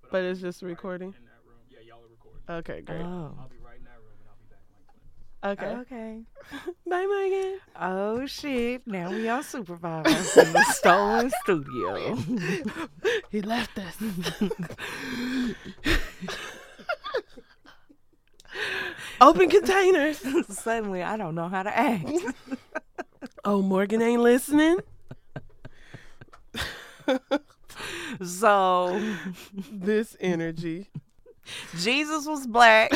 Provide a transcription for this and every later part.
But it's just recording? In that room. Yeah, y'all are recording. Okay, great. Oh. I'll be right in that room and I'll be back in like 20 minutes. Okay. Okay. Bye, Megan. Oh shit! Now we on supervisors in the stolen studio. He left us. Open containers. Suddenly, I don't know how to act. Oh, Morgan ain't listening. So, This energy. Jesus was black.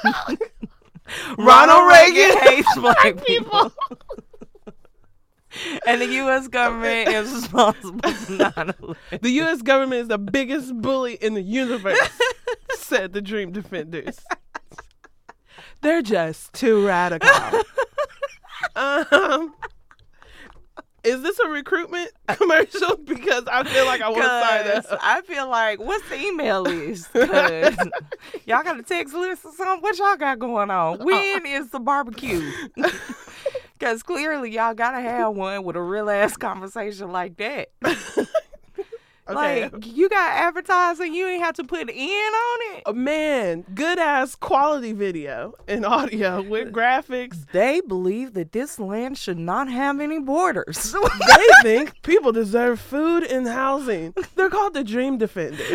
Ronald Reagan hates black people. And the U.S. government is responsible for 9/11. The U.S. government is the biggest bully in the universe, said the Dream Defenders. They're just too radical. Is this a recruitment commercial? Because I feel like I want to sign up. I feel like, what's the email list? 'Cause y'all got a text list or something? What y'all got going on? When is the barbecue? Because clearly y'all got to have one with a real-ass conversation like that. Okay. Like, you got advertising, you ain't have to put in on it. Man, good ass quality video and audio with graphics. They believe that this land should not have any borders. They think people deserve food and housing. They're called the Dream Defenders.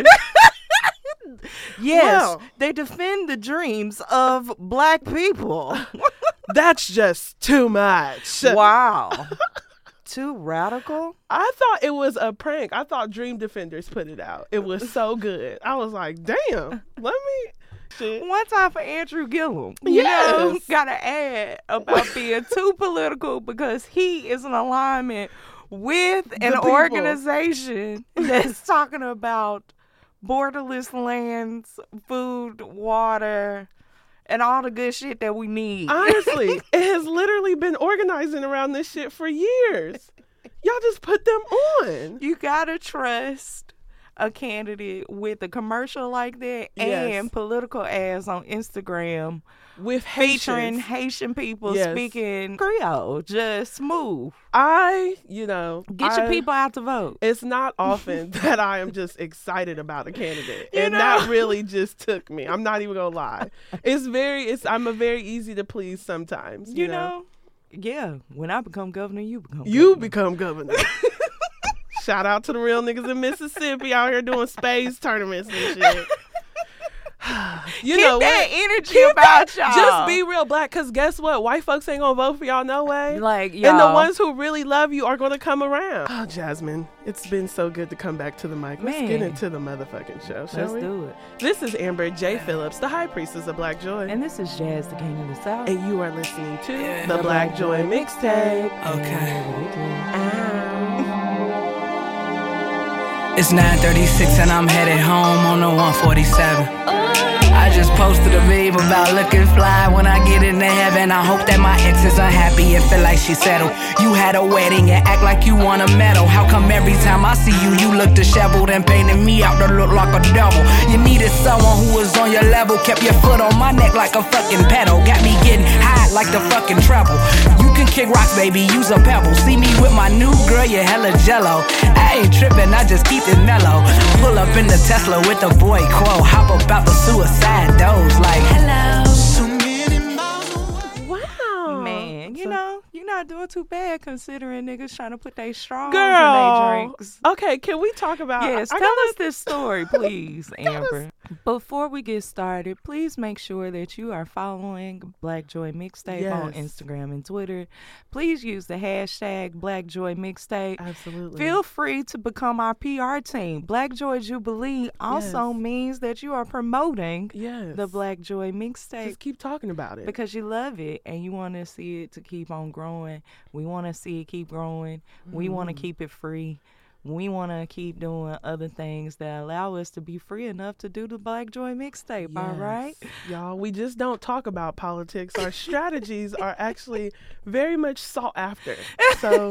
Yes, Wow. they defend the dreams of black people. That's just too much. Wow. Too radical? I thought it was a prank. I thought Dream Defenders put it out. It was so good. I was like, damn, let me. Shit. One time for Andrew Gillum. Yes. Got an ad about being too political because he is in alignment with an people. organization that's talking about borderless lands, food, water, and all the good shit that we need. Honestly, it has literally been organizing around this shit for years. Y'all just put them on. You gotta trust a candidate with a commercial like that Yes. and political ads on Instagram With featuring Haitians. Haitian people Yes. speaking Creole, just smooth. Get Your people out to vote. It's not often that I am just excited about a candidate. You And know? that really just took me. I'm not even gonna lie. I'm a very easy to please sometimes. You know? Yeah. When I become governor, you become You governor. become governor. Shout out to the real niggas in Mississippi out here doing space tournaments and shit. You Keep know that what? energy about y'all. Just be real black, because guess what? White folks ain't gonna vote for y'all no way. like, And y'all. the ones who really love you are gonna come around. Oh, Jasmine, it's been so good to come back to the mic. Let's get Man. into the motherfucking show, shall Let's we? do it. This is Amber J. Phillips, the High Priestess of Black Joy. And this is Jazz, the King of the South. And you are listening to the Black Joy Mixtape. It's 9:36 and I'm headed home on the 147. I just posted a meme about looking fly when I get into heaven. I hope that my ex is unhappy and feel like she settled. You had a wedding and act like you want a medal. How come every time I see you, you look disheveled and painting me out to look like a devil? You needed someone who was on your level, kept your foot on my neck like a fucking pedal. Got me getting high like the fucking treble. You can kick rocks, baby, use a pebble. See me with my new girl, you hella jello. I ain't tripping, I just keep it mellow. Pull up in the Tesla with the boy Quo. Hop about the suicide doze like, hello. Wow. Man, you So- know, you're not doing too bad considering niggas trying to put their straws in Girl. their drinks. Okay, can we talk about... Yes, I tell gotta- us this story, please, Amber. Before we get started, please make sure that you are following Black Joy Mixtape on Yes. Instagram and Twitter. Please use the hashtag Black Joy Mixtape. Absolutely. Feel free to become our PR team. Black Joy Jubilee also Yes. means that you are promoting Yes. the Black Joy Mixtape Just keep talking about it. because you love it and you want to see it to keep on growing. We want to see it keep growing. We want to keep it free. We want to keep doing other things that allow us to be free enough to do the Black Joy Mixtape, all right? Yes. Y'all, we just don't talk about politics. Our strategies are actually very much sought after. So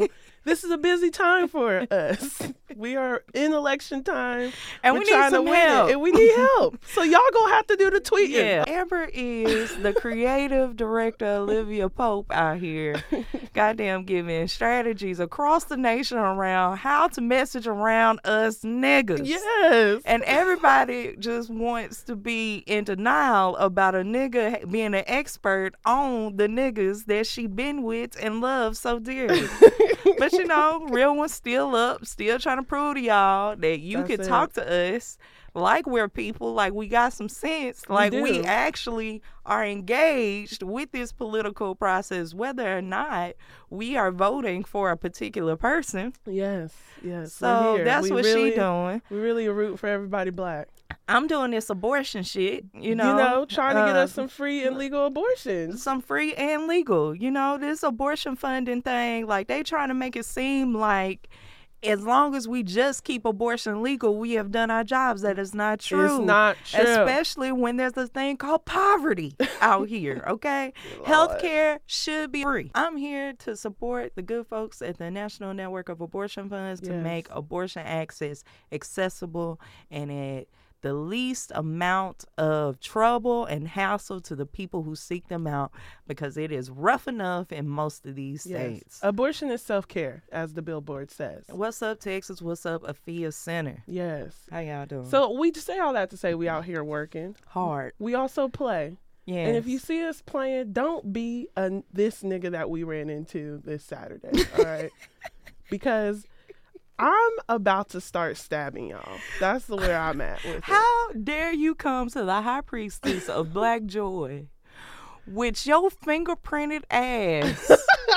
This is a busy time for us. We are in election time. And We're we need trying some to win help. it. And we need help. So y'all gonna have to do the tweeting. Yeah. Amber is the creative director, Olivia Pope, out here. Goddamn giving strategies across the nation around how to message around us niggas. Yes. And everybody just wants to be in denial about a nigga being an expert on the niggas that she been with and loves so dearly. But you know, real one's still up, still trying to prove to y'all that you That's can it. talk to us like we're people, like we got some sense, like we do. actually are engaged with this political process, whether or not we are voting for a particular person. Yes. Yes. So we're here. that's We what really, she doing. We really are rooting for everybody black. I'm doing this abortion shit, you know. Trying to get us some free and legal abortions. Some free and legal. You know, this abortion funding thing, like they trying to make it seem like as long as we just keep abortion legal, we have done our jobs. That is not true. It's not true. Especially when there's a thing called poverty out here, okay? Healthcare should be free. I'm here to support the good folks at the National Network of Abortion Funds to Yes. make abortion access accessible and at the least amount of trouble and hassle to the people who seek them out, because it is rough enough in most of these states. Abortion is self-care, as the billboard says. What's up, Texas? What's up, Afia Center? Yes. How y'all doing? So we just say all that to say we out here working. Hard. We also play. Yeah. And if you see us playing, don't be this nigga that we ran into this Saturday, all right? Because I'm about to start stabbing y'all. That's where I'm at with it. How dare you come to the high priestess of Black Joy with your fingerprinted ass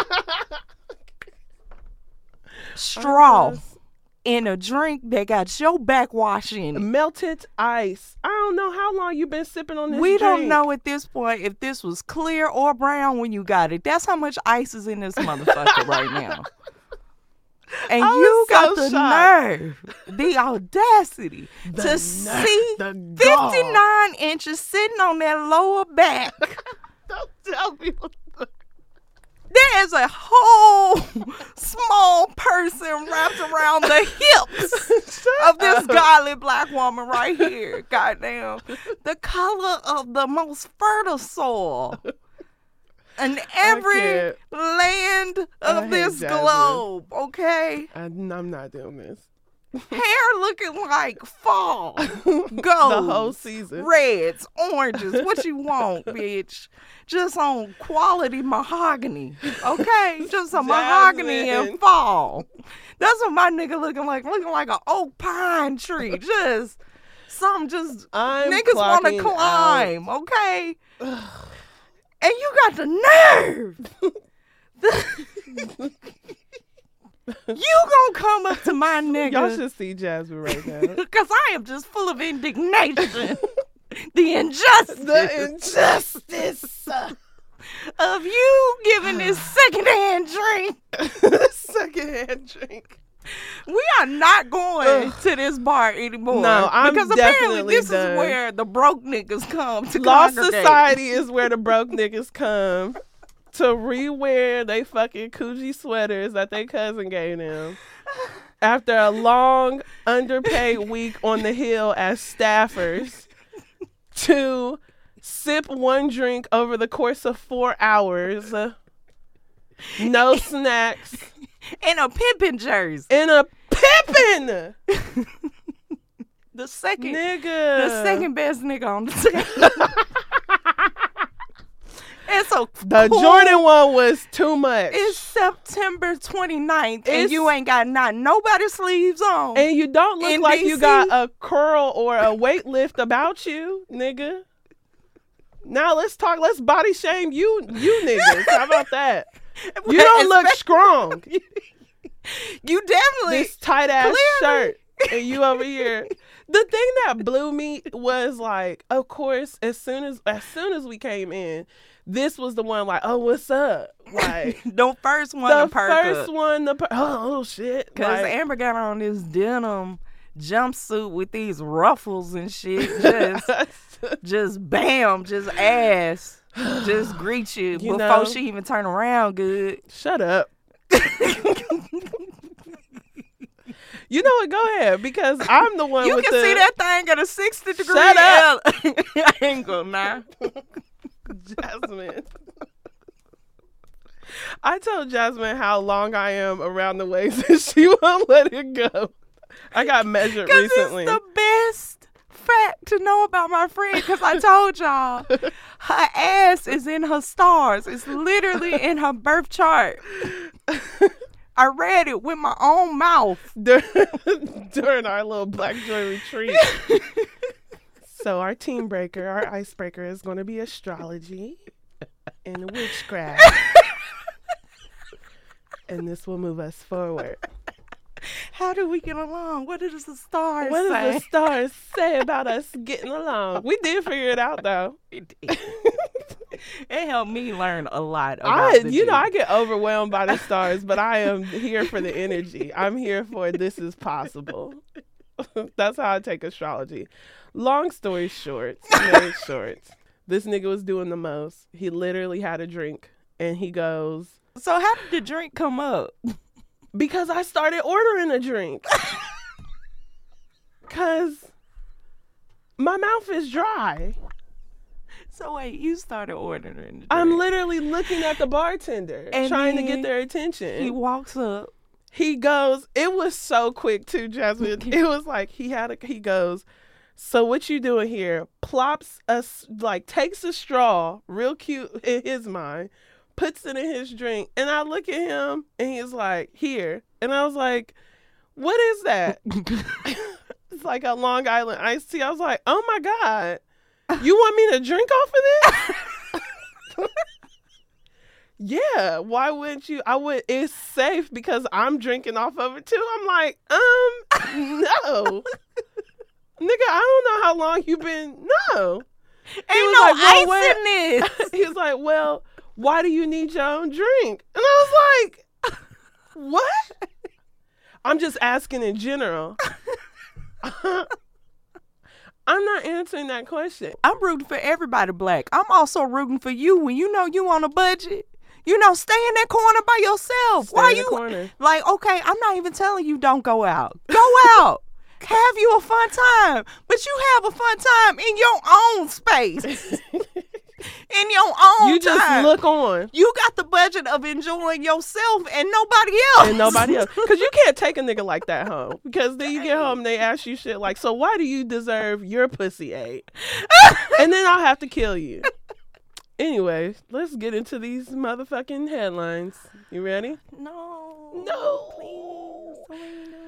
straw in a drink that got your backwash in it? Melted ice. I don't know how long you've been sipping on this We don't drink. know at this point if this was clear or brown when you got it. That's how much ice is in this motherfucker right now. And I you was got so the shocked. nerve, the audacity to see the gall. 59 inches sitting on that lower back. Don't tell me. There is a whole small person wrapped around the hips of this godly black woman right here. Goddamn. The color of the most fertile soil in every can't. land I of hate this Jasmine. globe, okay? I'm not doing this. Hair looking like fall. Gold. The whole season. Reds, oranges, what you want, bitch. Just on quality mahogany, okay? Just some mahogany Jasmine. and fall. That's what my nigga looking like an oak pine tree. Just something just I'm niggas want to clocking climb, okay? And you got the nerve. You gonna come up to my nigga. Y'all should see Jasmine right now. Because I am just full of indignation. The injustice. The injustice. Of you giving this secondhand drink. Secondhand drink. We are not going to this bar anymore. No, I'm because apparently definitely this done. is where the broke niggas come to Lost congregate. Society is where the broke niggas come to rewear they fucking Coogee sweaters that they cousin gave them after a long underpaid week on the hill as staffers, to sip one drink over the course of 4 hours, no snacks, In a pimpin' jersey. in a pimpin'. The second best nigga on the team. And so The Jordan one was too much. It's September 29th and It's- you ain't got nobody's sleeves on. And you don't look In like you DC? got a curl or a weight lift about you, nigga. Now let's body shame you niggas. How about that? You don't look strong. You definitely This tight ass Clearly. shirt, and you over here. The thing that blew me was like, of course, as soon as we came in, this was the one like, oh, what's up? Like the first one the to perk first up. one, oh shit, Because like, Amber got on this denim jumpsuit with these ruffles and shit. Just bam, just ass. Just greet you, You before know. she even turn around good. shut up. You know what? Go ahead, because I'm the one You with can the... see that thing at a 60 degree Shut up. angle now. Jasmine. I told Jasmine how long I am around the waist and she won't let it go. I got measured recently. It's the best fact to know about my friend, because I told y'all her ass is in her stars. It's literally in her birth chart. I read it with my own mouth. During our little Black Joy retreat. So our team breaker, our icebreaker is going to be astrology and witchcraft. And this will move us forward. How do we get along? What does the stars What say? does the stars say about us getting along? We did figure it out, though. It helped me learn a lot about I get overwhelmed by the stars, but I am here for the energy. I'm here for this is possible. That's how I take astrology. Long story short, made short, this nigga was doing the most. He literally had a drink, and he goes, So how did the drink come up? because I started ordering a drink. Because my mouth is dry. So wait, you started ordering the drink. I'm literally looking at the bartender, And trying to then get their attention. He walks up. He goes, it was so quick too, Jasmine. It was like he goes, so what you doing here? Plops us, like takes a straw, real cute in his mind, puts it in his drink. And I look at him and he's like, here. And I was like, what is that? It's like a Long Island iced tea. I was like, oh my God, you want me to drink off of this? Yeah, why wouldn't you? I would. It's safe because I'm drinking off of it too. I'm like, no. Nigga, I don't know how long you been. No. Ain't no ice in this. He was like, well, why do you need your own drink? And I was like, what? I'm just asking in general. I'm not answering that question. I'm rooting for everybody black. I'm also rooting for you when you know you on a budget. You know, stay in that corner by yourself. Stay Why in the you corner. like, okay, I'm not even telling you don't go out. Go out. Have you a fun time. But you have a fun time in your own space. In your own You just time. look on. You got the budget of enjoying yourself and nobody else. And nobody else. Because you can't take a nigga like that home. Because then you get home, they ask you shit like, so why do you deserve your pussy ate? And then I'll have to kill you. Anyway, let's get into these motherfucking headlines. You ready? No. No. Please. What are you doing?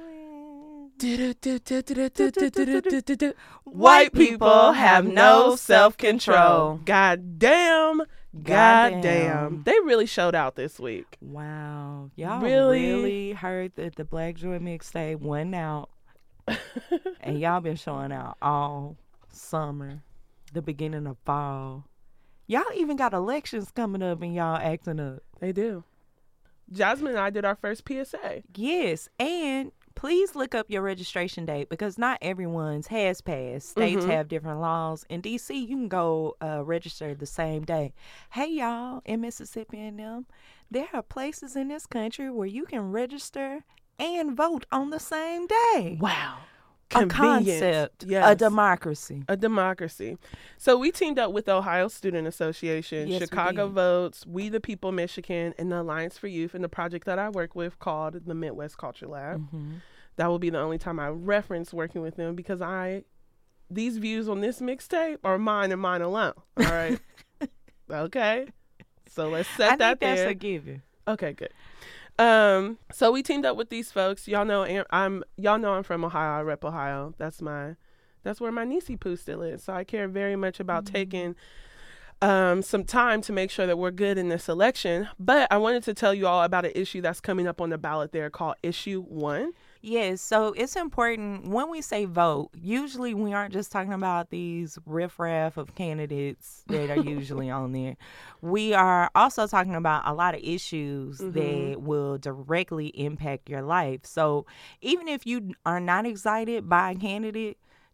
White people have no self-control. Goddamn. Goddamn. They really showed out this week. Wow. Y'all Really? really heard that the Black Joy mixtape went out. And y'all been showing out all summer, the beginning of fall. Y'all even got elections coming up and y'all acting up. They do. Jasmine and I did our first PSA. Yes, and please look up your registration date because not everyone's has passed. States have different laws. In D.C., you can go register the same day. Hey, y'all, in Mississippi and them, there are places in this country where you can register and vote on the same day. Wow. A concept, Yes. a democracy. A democracy. So we teamed up with the Ohio Student Association, Yes, we Chicago did. Votes, We the People Michigan, and the Alliance for Youth, and the project that I work with called the Midwest Culture Lab. That will be the only time I reference working with them because these views on this mixtape are mine and mine alone. All right. Okay. So let's set I that think that's there. a given. Okay, good. So we teamed up with these folks. Y'all know I'm from Ohio. I rep Ohio. That's where my niecey poo still is. So I care very much about taking some time to make sure that we're good in this election. But I wanted to tell you all about an issue that's coming up on the ballot there called Issue 1. Yes, so it's important when we say vote, usually we aren't just talking about these riffraff of candidates that are usually on there. We are also talking about a lot of issues that will directly impact your life. So even if you are not excited by a candidate,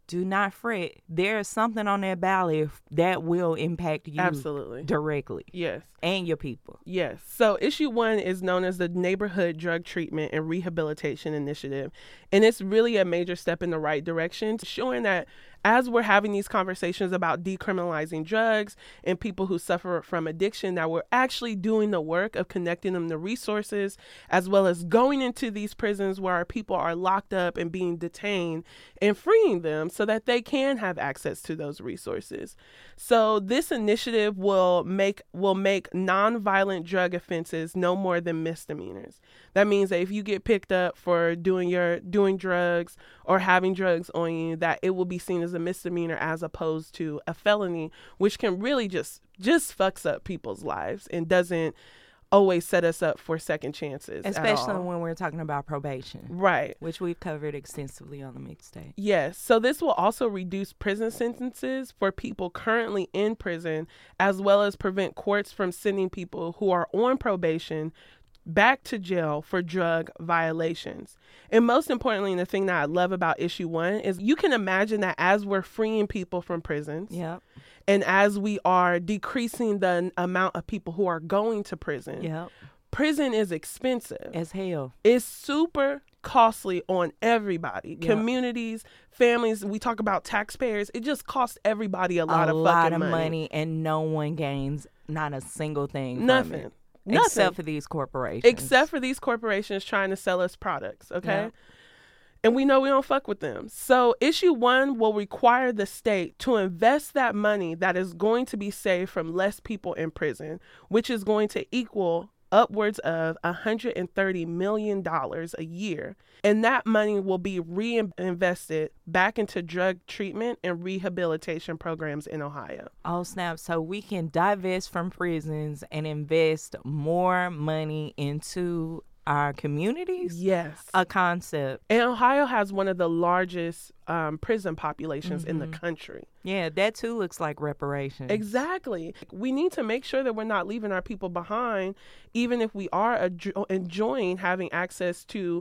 do not fret. There is something on that ballot that will impact you Absolutely. directly. Yes. And your people. Yes. So issue 1 is known as the Neighborhood Drug Treatment and Rehabilitation Initiative. And it's really a major step in the right direction, showing that as we're having these conversations about decriminalizing drugs and people who suffer from addiction, that we're actually doing the work of connecting them to resources, as well as going into these prisons where our people are locked up and being detained and freeing them so that they can have access to those resources. So this initiative will make nonviolent drug offenses no more than misdemeanors. That means that if you get picked up for doing drugs or having drugs on you, that it will be seen as a misdemeanor as opposed to a felony, which can really just fucks up people's lives and doesn't always set us up for second chances. Especially when we're talking about probation. Right. Which we've covered extensively on the mixtape. Yes. So this will also reduce prison sentences for people currently in prison, as well as prevent courts from sending people who are on probation back to jail for drug violations. And most importantly, and the thing that I love about issue 1 is you can imagine that as we're freeing people from prisons, Yep. and as we are decreasing the amount of people who are going to prison, Yep. prison is expensive. As hell. It's super costly on everybody, communities, families. We talk about taxpayers. It just costs everybody a lot of fucking money. And no one gains not a single thing. Nothing. From it. Nothing. Except for these corporations. Except for these corporations trying to sell us products, okay? Yeah. And we know we don't fuck with them. So issue 1 will require the state to invest that money that is going to be saved from less people in prison, which is going to equal upwards of $130 million a year. And that money will be reinvested back into drug treatment and rehabilitation programs in Ohio. Oh, snap. So we can divest from prisons and invest more money into our communities? Yes. A concept. And Ohio has one of the largest prison populations in the country. Yeah, that too looks like reparations. Exactly. We need to make sure that we're not leaving our people behind, even if we are enjoying having access to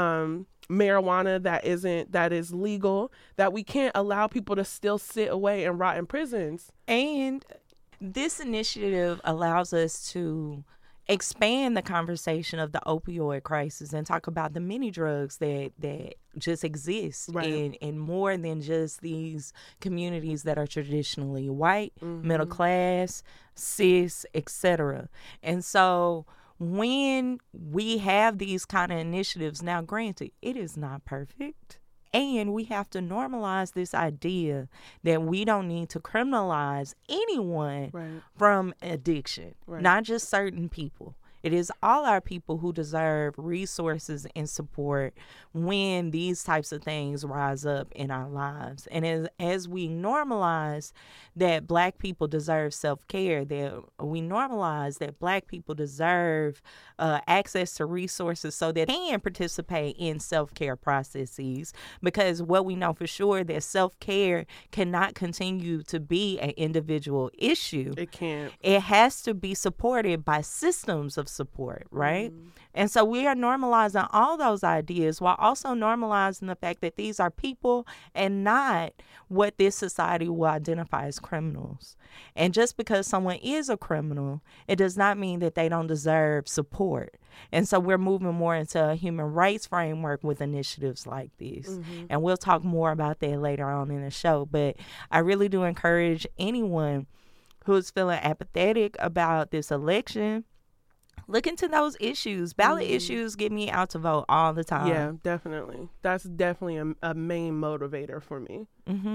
marijuana that is legal, that we can't allow people to still sit away and rot in prisons. And this initiative allows us to expand the conversation of the opioid crisis and talk about the many drugs that just exist in more than just these communities that are traditionally white, middle class, cis, etc. And so when we have these kind of initiatives, now granted, it is not perfect. And we have to normalize this idea that we don't need to criminalize anyone from addiction, not just certain people. It is all our people who deserve resources and support when these types of things rise up in our lives. And as we normalize that Black people deserve self-care, that we normalize that Black people deserve access to resources so that they can participate in self-care processes, because what we know for sure that self-care cannot continue to be an individual issue. It can't. It has to be supported by systems of support, right? And so we are normalizing all those ideas while also normalizing the fact that these are people and not what this society will identify as criminals. And just because someone is a criminal, it does not mean that they don't deserve support. And so we're moving more into a human rights framework with initiatives like this. And we'll talk more about that later on in the show. But I really do encourage anyone who's feeling apathetic about this election, look into those issues. Ballot issues get me out to vote all the time. Yeah, definitely. That's definitely a main motivator for me.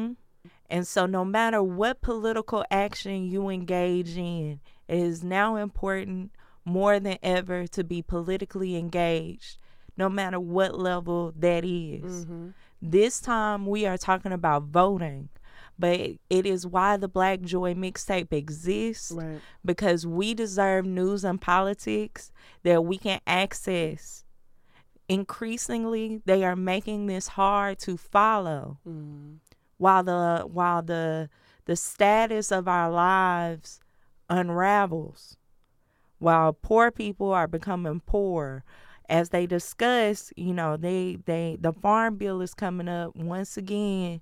And so no matter what political action you engage in, it is now important more than ever to be politically engaged, no matter what level that is. This time we are talking about voting. But it is why the Black Joy mixtape exists, because we deserve news and politics that we can access. Increasingly, they are making this hard to follow, while the status of our lives unravels, while poor people are becoming poor. As they discuss, the farm bill is coming up once again.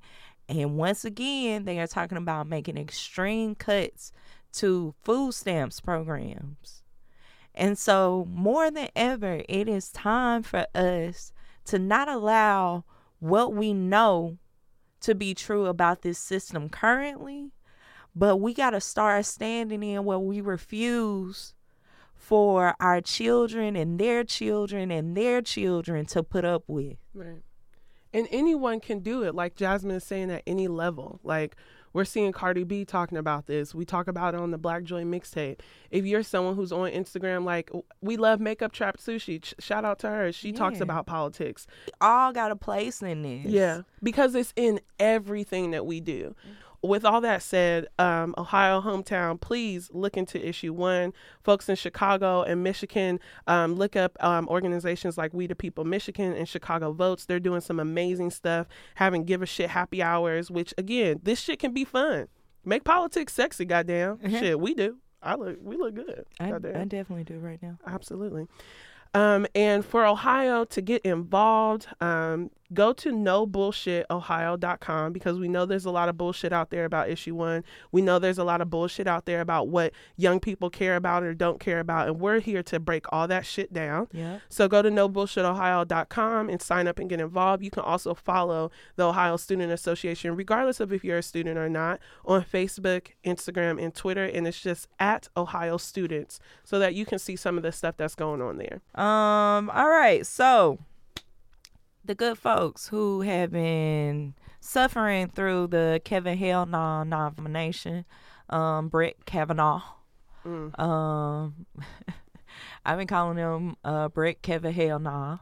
And once again, they are talking about making extreme cuts to food stamps programs. And so more than ever, it is time for us to not allow what we know to be true about this system currently, but we got to start standing in what we refuse for our children and their children and their children to put up with. Right. And anyone can do it, like Jasmine is saying, at any level. Like, we're seeing Cardi B talking about this. We talk about it on the Black Joy mixtape. If you're someone who's on Instagram, like, we love Makeup Trap Sushi. Shout out to her. She talks about politics. We all got a place in this. Yeah, because it's in everything that we do. With all that said, Ohio hometown, please look into issue 1. Folks in Chicago and Michigan, look up organizations like We the People Michigan and Chicago Votes. They're doing some amazing stuff, having Give a Shit happy hours, which, again, this shit can be fun. Make politics sexy, goddamn. Shit, we do. We look good. I definitely do right now. Absolutely. And for Ohio to get involved, go to nobullshitohio.com, because we know there's a lot of bullshit out there about issue 1. We know there's a lot of bullshit out there about what young people care about or don't care about. And we're here to break all that shit down. Yeah. So go to nobullshitohio.com and sign up and get involved. You can also follow the Ohio Student Association, regardless of if you're a student or not, on Facebook, Instagram, and Twitter. And it's just at Ohio Students, so that you can see some of the stuff that's going on there. All right. So the good folks who have been suffering through the Kevin Hell nomination, Brett Kavanaugh. I've been calling him Brett Kevin Hell nah.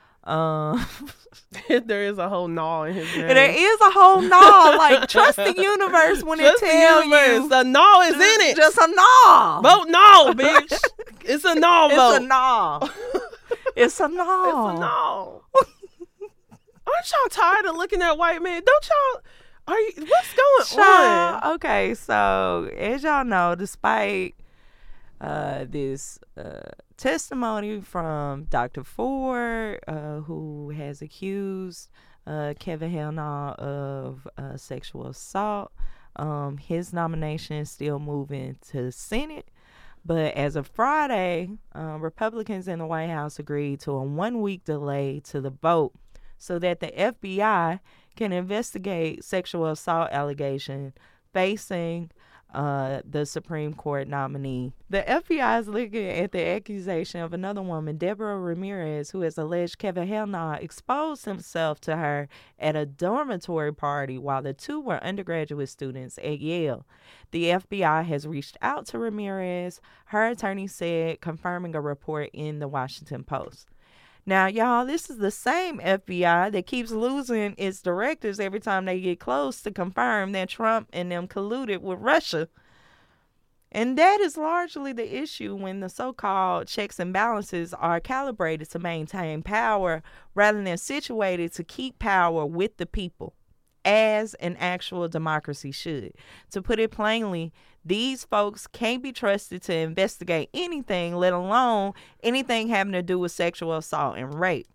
There is a whole gnaw in his name. There is a whole gnaw. Like, trust the universe when it tells you. The gnaw is in it. Just a gnaw. Vote no, bitch. It's a gnaw vote. It's a gnaw. It's a gnaw. It's a gnaw. Aren't y'all tired of looking at white men? Don't y'all? What's going on? Okay, so as y'all know, despite this testimony from Dr. Ford, who has accused Kevin Hellnaugh of sexual assault, his nomination is still moving to the Senate. But as of Friday, Republicans in the White House agreed to a 1-week delay to the vote so that the FBI can investigate sexual assault allegations facing the Supreme Court nominee. The FBI is looking at the accusation of another woman, Deborah Ramirez, who has alleged Kevin Hellnaugh exposed himself to her at a dormitory party while the two were undergraduate students at Yale. The FBI has reached out to Ramirez, her attorney said, confirming a report in the Washington Post. Now, y'all, this is the same FBI that keeps losing its directors every time they get close to confirm that Trump and them colluded with Russia. And that is largely the issue when the so-called checks and balances are calibrated to maintain power rather than situated to keep power with the people, as an actual democracy should. To put it plainly, these folks can't be trusted to investigate anything, let alone anything having to do with sexual assault and rape.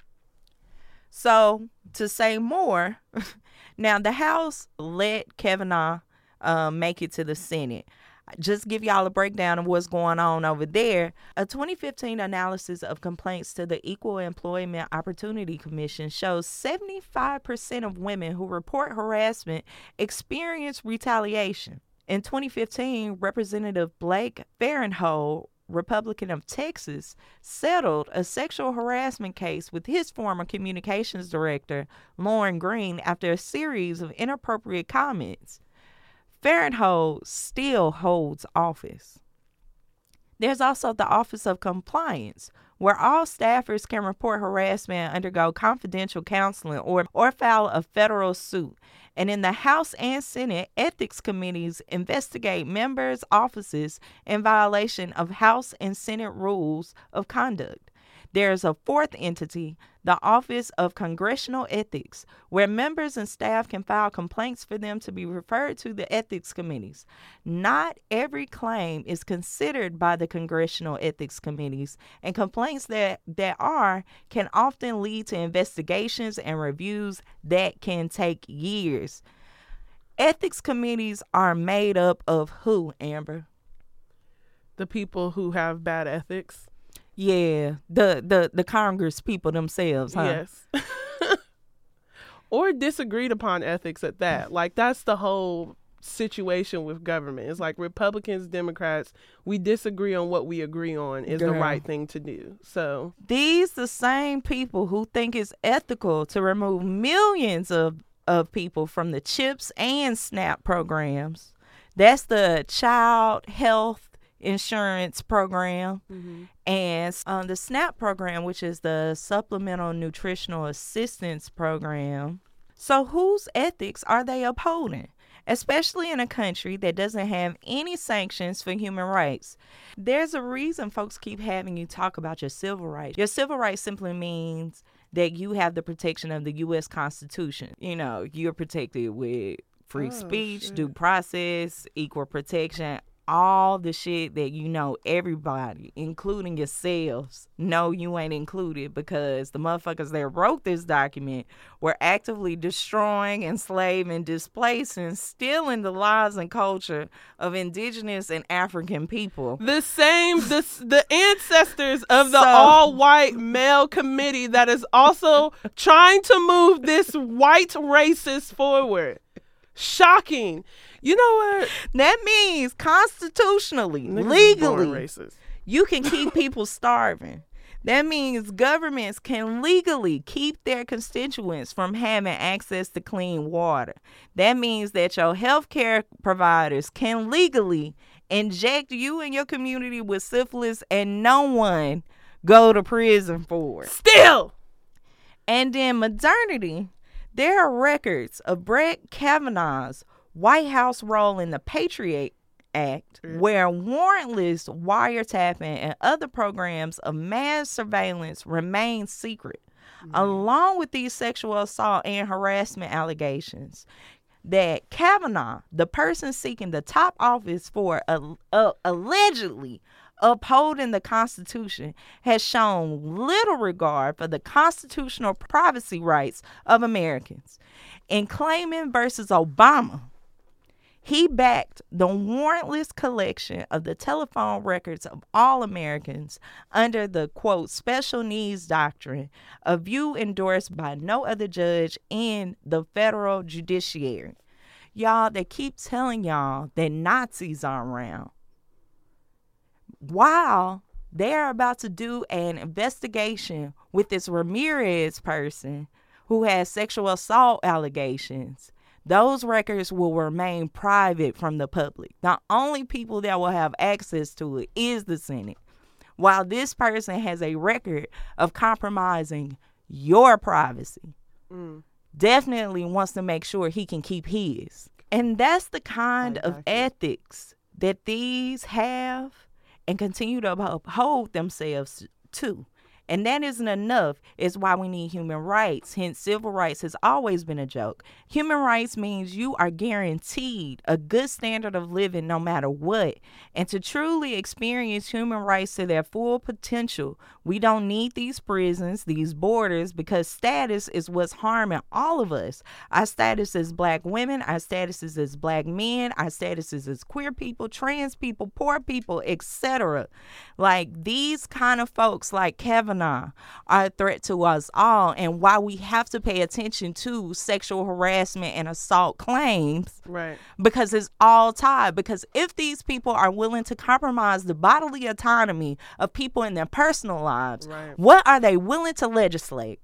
So, to say more, now the House let Kavanaugh make it to the Senate. Just give y'all a breakdown of what's going on over there. A 2015 analysis of complaints to the Equal Employment Opportunity Commission shows 75% of women who report harassment experience retaliation. In 2015, Representative Blake Farenthold, Republican of Texas, settled a sexual harassment case with his former communications director, Lauren Green, after a series of inappropriate comments. Farenthold still holds office. There's also the Office of Compliance, where all staffers can report harassment, undergo confidential counseling, or file a federal suit. And in the House and Senate, ethics committees investigate members' offices in violation of House and Senate rules of conduct. There's a fourth entity, the Office of Congressional Ethics, where members and staff can file complaints for them to be referred to the ethics committees. Not every claim is considered by the Congressional Ethics Committees, and complaints that are can often lead to investigations and reviews that can take years. Ethics committees are made up of who, Amber? The people who have bad ethics. Yeah, the Congress people themselves, huh? Yes. Or disagreed upon ethics at that. Like, that's the whole situation with government. It's like Republicans, Democrats, we disagree on what we agree on is the right thing to do. So these the same people who think it's ethical to remove millions of people from the CHIPS and SNAP programs. That's the Child Health Insurance Program. mm-hmm. And the SNAP program, which is the Supplemental Nutritional Assistance Program. So whose ethics are they upholding? Especially in a country that doesn't have any sanctions for human rights. There's a reason folks keep having you talk about your civil rights. Your civil rights simply means that you have the protection of the U.S. Constitution. You know, you're protected with free speech, due process, equal protection, all the shit that you know everybody, including yourselves, know you ain't included because the motherfuckers that wrote this document were actively destroying, enslaving, displacing, stealing the lives and culture of indigenous and African people. The ancestors of the all-white male committee that is also trying to move this white racist forward. Shocking. You know what? That means constitutionally, legally, you can keep people starving. That means governments can legally keep their constituents from having access to clean water. That means that your healthcare providers can legally inject you and your community with syphilis and no one go to prison for it. Still. And then modernity, there are records of Brett Kavanaugh's White House role in the Patriot Act, where warrantless wiretapping and other programs of mass surveillance remain secret, along with these sexual assault and harassment allegations. That Kavanaugh, the person seeking the top office for allegedly upholding the Constitution, has shown little regard for the constitutional privacy rights of Americans. In Clayman versus Obama, he backed the warrantless collection of the telephone records of all Americans under the, quote, special needs doctrine, a view endorsed by no other judge in the federal judiciary. Y'all, they keep telling y'all that Nazis are around, while they're about to do an investigation with this Ramirez person who has sexual assault allegations. Those records will remain private from the public. The only people that will have access to it is the Senate. While this person has a record of compromising your privacy, definitely wants to make sure he can keep his. And that's the kind of ethics that these have and continue to uphold themselves to. And that isn't enough. It's why we need human rights. Hence, civil rights has always been a joke. Human rights means you are guaranteed a good standard of living no matter what. And to truly experience human rights to their full potential, we don't need these prisons, these borders, because status is what's harming all of us. Our status as Black women, our statuses as Black men, our statuses as queer people, trans people, poor people, etc. Like, these kind of folks like Kevin are a threat to us all, and why we have to pay attention to sexual harassment and assault claims, right? Because it's all tied. Because if these people are willing to compromise the bodily autonomy of people in their personal lives, right, what are they willing to legislate?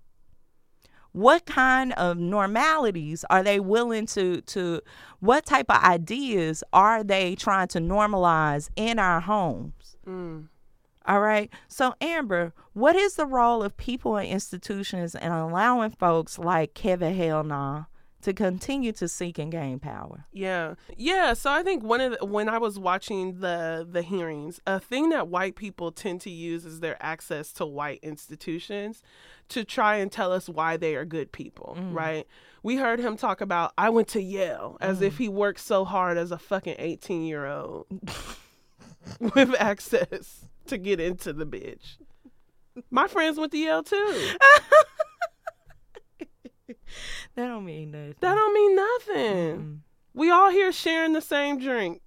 What kind of normalities are they willing to what type of ideas are they trying to normalize in our homes? All right. So, Amber, what is the role of people and institutions in allowing folks like Kevin Hellnaugh to continue to seek and gain power? Yeah. So I think when I was watching the hearings, a thing that white people tend to use is their access to white institutions to try and tell us why they are good people, right? We heard him talk about, I went to Yale, as if he worked so hard as a fucking 18-year-old with access to get into the bitch. My friends went to Yale too. That don't mean nothing. That don't mean nothing. We all here sharing the same drink.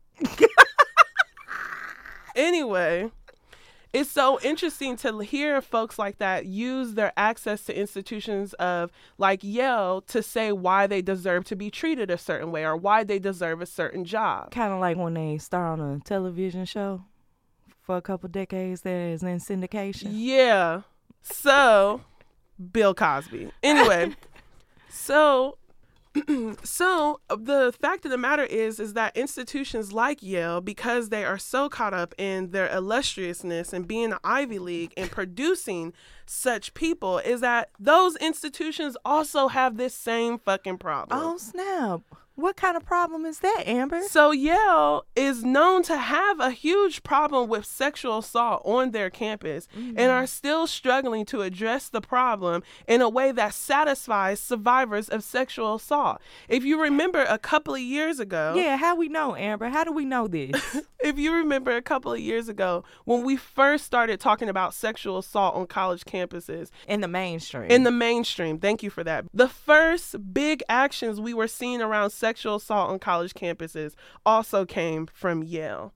Anyway, it's so interesting to hear folks like that use their access to institutions of like Yale to say why they deserve to be treated a certain way or why they deserve a certain job. Kind of like when they star on a television show for a couple decades that is in syndication. Yeah. So, Bill Cosby. Anyway, so the fact of the matter is that institutions like Yale, because they are so caught up in their illustriousness and being an Ivy League and producing such people, is that those institutions also have this same fucking problem. Oh, snap. What kind of problem is that, Amber? So Yale is known to have a huge problem with sexual assault on their campus and are still struggling to address the problem in a way that satisfies survivors of sexual assault. If you remember a couple of years ago... Yeah, how we know, Amber? How do we know this? If you remember a couple of years ago, when we first started talking about sexual assault on college campuses... In the mainstream. Thank you for that. The first big actions we were seeing around sexual assault on college campuses also came from Yale.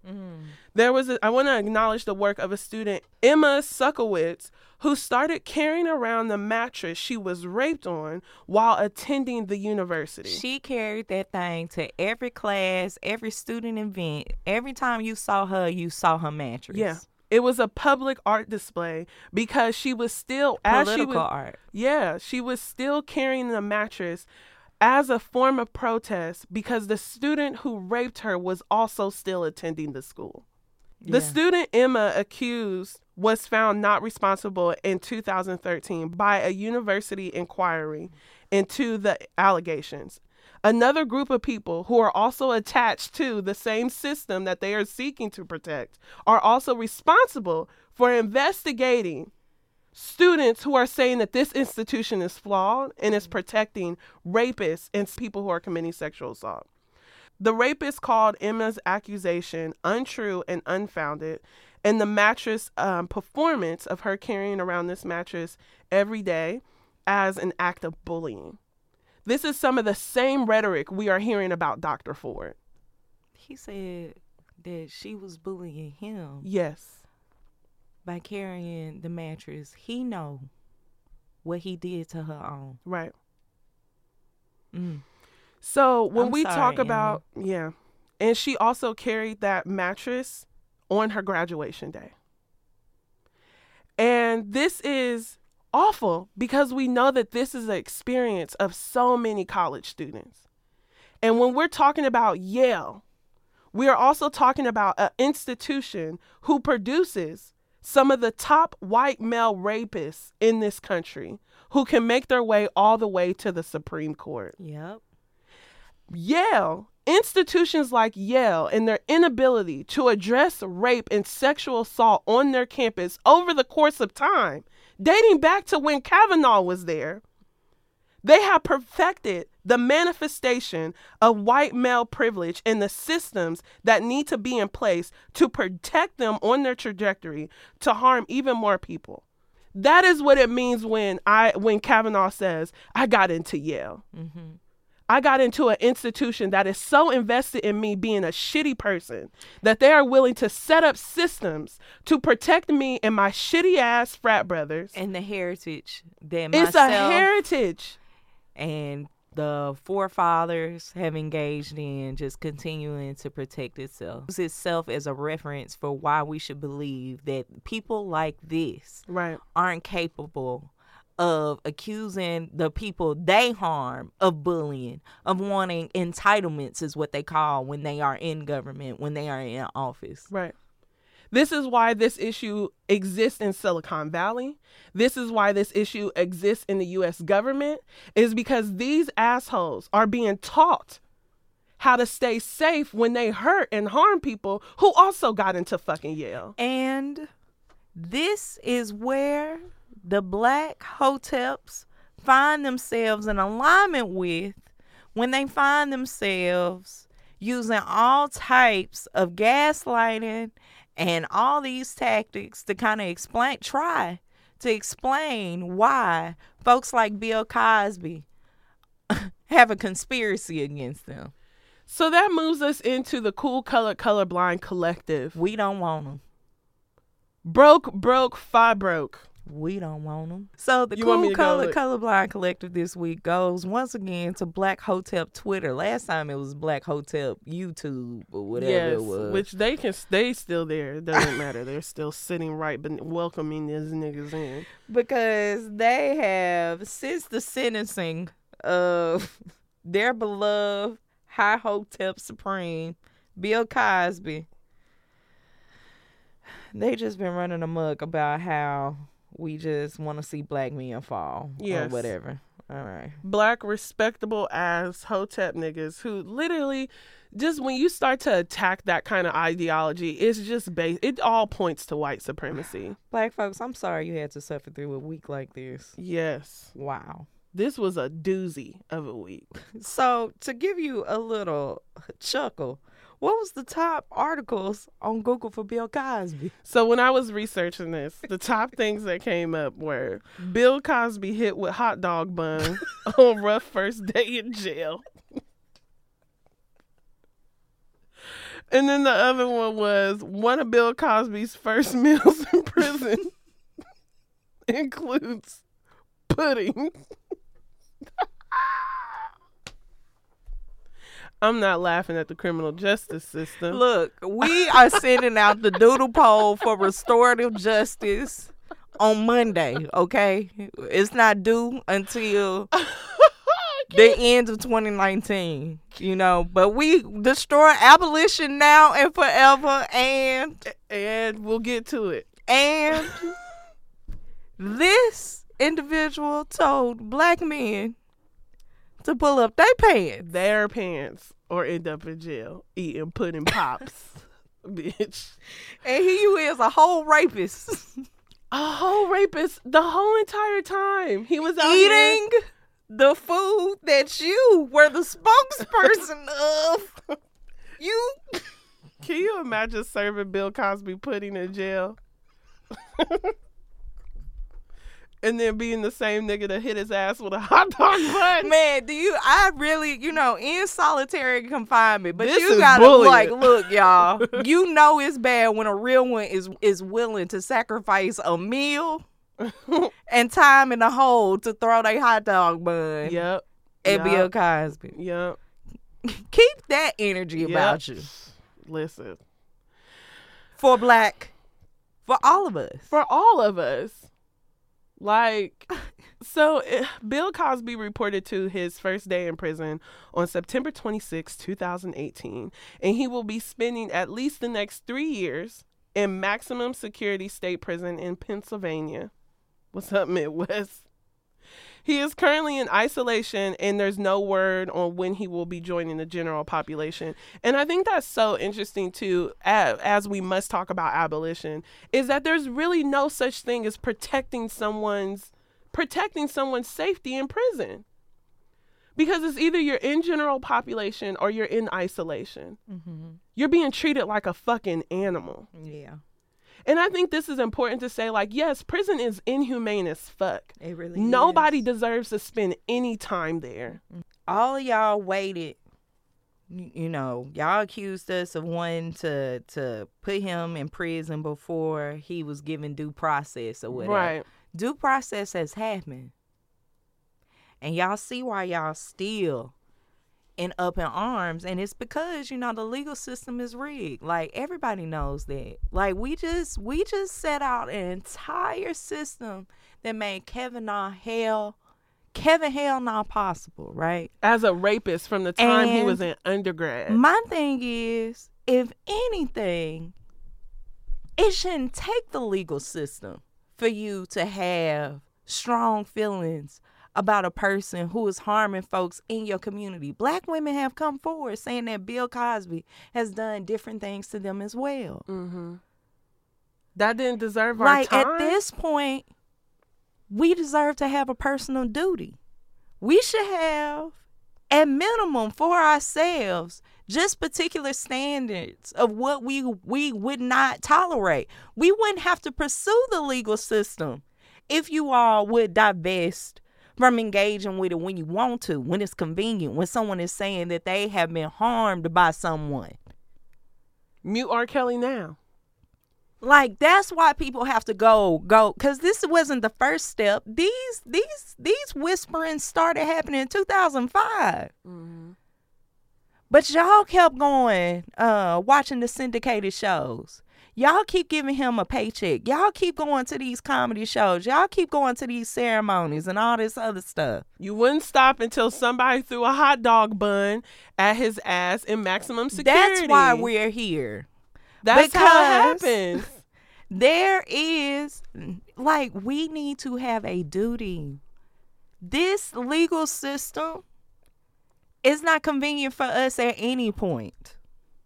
I want to acknowledge the work of a student, Emma Suckowitz, who started carrying around the mattress she was raped on while attending the university. She carried that thing to every class, every student event. Every time you saw her mattress. Yeah. It was a public art display because she was still... Political art. Yeah, she was still carrying the mattress as a form of protest because the student who raped her was also still attending the school. The student Emma accused was found not responsible in 2013 by a university inquiry into the allegations. Another group of people who are also attached to the same system that they are seeking to protect are also responsible for investigating students who are saying that this institution is flawed and is protecting rapists and people who are committing sexual assault. The rapist called Emma's accusation untrue and unfounded, and the mattress performance of her carrying around this mattress every day as an act of bullying. This is some of the same rhetoric we are hearing about Dr. Ford. He said that she was bullying him. Yes. By carrying the mattress. He know what he did to her own. Right. So when we sorry, talk about, and she also carried that mattress on her graduation day. And this is awful because we know that this is an experience of so many college students. And when we're talking about Yale, we are also talking about an institution who produces some of the top white male rapists in this country who can make their way all the way to the Supreme Court. Yep. Yale, institutions like Yale and their inability to address rape and sexual assault on their campus over the course of time, dating back to when Kavanaugh was there, they have perfected the manifestation of white male privilege and the systems that need to be in place to protect them on their trajectory to harm even more people. That is what it means when Kavanaugh says, I got into Yale. I got into an institution that is so invested in me being a shitty person that they are willing to set up systems to protect me and my shitty ass frat brothers. And the heritage that it's a heritage. And the forefathers have engaged in just continuing to protect itself. Use itself as a reference for why we should believe that people like this aren't capable of accusing the people they harm of bullying, of wanting entitlements is what they call when they are in government, when they are in office. Right. This is why this issue exists in Silicon Valley. This is why this issue exists in the U.S. government, is because these assholes are being taught how to stay safe when they hurt and harm people who also got into fucking Yale. And this is where the black hoteps find themselves in alignment with when they find themselves using all types of gaslighting and all these tactics to kind of try to explain why folks like Bill Cosby have a conspiracy against them. So that moves us into the Cool Colored Colorblind Collective. We don't want them. Broke, fi broke. We don't want them. So the You want me Cool to go Colored with- Colorblind Collective this week goes once again to Black Hotep Twitter. Last time it was Black Hotep YouTube or whatever it was. Which they can stay still there. It doesn't matter. They're still sitting right but welcoming these niggas in. Because they have, since the sentencing of their beloved High Hotep Supreme, Bill Cosby, they just been running amok about how we just want to see black men fall or whatever. All right. Black respectable ass Hotep niggas who literally just when you start to attack that kind of ideology, it's just it all points to white supremacy. Black folks, I'm sorry you had to suffer through a week like this. Yes. Wow. This was a doozy of a week. So, to give you a little chuckle, what was the top articles on Google for Bill Cosby? So when I was researching this, the top things that came up were Bill Cosby hit with hot dog bun on rough first day in jail. And then the other one was one of Bill Cosby's first meals in prison includes pudding. I'm not laughing at the criminal justice system. Look, we are sending out the doodle poll for restorative justice on Monday, okay? It's not due until the end of 2019, you know, but we destroy abolition now and forever, and we'll get to it. And this individual told black men to pull up their pants or end up in jail eating pudding pops. Bitch. And here you is, a whole rapist. A whole rapist the whole entire time. He was out eating the food that you were the spokesperson of. You. Can you imagine serving Bill Cosby pudding in jail? And then being the same nigga that hit his ass with a hot dog bun. Man, I really, in solitary confinement, but this you gotta look, y'all. You know it's bad when a real one is willing to sacrifice a meal and time in the hole to throw their hot dog bun. Yep. At Bill Cosby. Yep. Keep that energy about you. Listen. For all of us. For all of us. Like, so Bill Cosby reported to his first day in prison on September 26, 2018, and he will be spending at least the next 3 years in maximum security state prison in Pennsylvania. What's up, Midwest? He is currently in isolation, and there's no word on when he will be joining the general population. And I think that's so interesting, too, as we must talk about abolition, is that there's really no such thing as protecting someone's safety in prison. Because it's either you're in general population or you're in isolation. Mm-hmm. You're being treated like a fucking animal. Yeah. And I think this is important to say, like, yes, prison is inhumane as fuck. It really Nobody is. Deserves to spend any time there. All of y'all waited. Y'all accused us of wanting to put him in prison before he was given due process or whatever. Right. Due process has happened. And y'all see why y'all still up in arms, and it's because the legal system is rigged. Like, everybody knows that. Like, we just set out an entire system that made Kevin Hell not possible, right? As a rapist from the time he was in undergrad. My thing is, if anything, it shouldn't take the legal system for you to have strong feelings about a person who is harming folks in your community. Black women have come forward saying that Bill Cosby has done different things to them as well. Mm-hmm. That didn't deserve our time. At this point, we deserve to have a personal duty. We should have, at minimum for ourselves, just particular standards of what we would not tolerate. We wouldn't have to pursue the legal system if you all would divest from engaging with it when you want to, when it's convenient, when someone is saying that they have been harmed by someone. Mute R. Kelly now. Like, that's why people have to go, because this wasn't the first step. These whisperings started happening in 2005. Mm-hmm. But y'all kept going, watching the syndicated shows. Y'all keep giving him a paycheck. Y'all keep going to these comedy shows. Y'all keep going to these ceremonies and all this other stuff. You wouldn't stop until somebody threw a hot dog bun at his ass in maximum security. That's why we're here. That's because how it happens. There is, like, we need to have a duty. This legal system is not convenient for us at any point.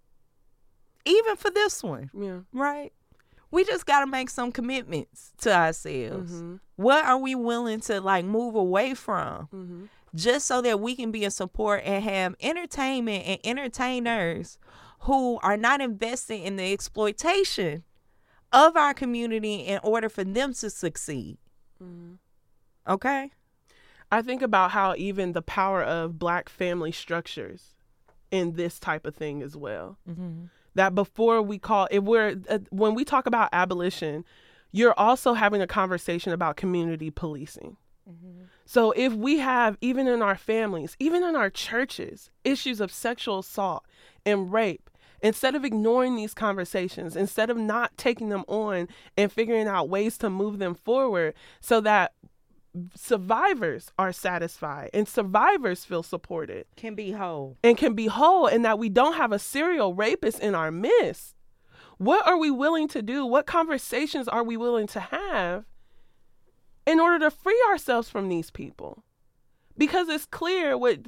Even for this one. Yeah. Right? We just got to make some commitments to ourselves. Mm-hmm. What are we willing to, like, move away from? Mm-hmm. Just so that we can be in support and have entertainment and entertainers who are not investing in the exploitation of our community in order for them to succeed. Mm-hmm. Okay? I think about how even the power of Black family structures in this type of thing as well. Mm-hmm. That before we call it, when we talk about abolition, you're also having a conversation about community policing. Mm-hmm. So if we have, even in our families, even in our churches, issues of sexual assault and rape, instead of ignoring these conversations, instead of not taking them on and figuring out ways to move them forward so that survivors are satisfied and survivors feel supported. Can be whole. And that we don't have a serial rapist in our midst. What are we willing to do? What conversations are we willing to have in order to free ourselves from these people? Because it's clear what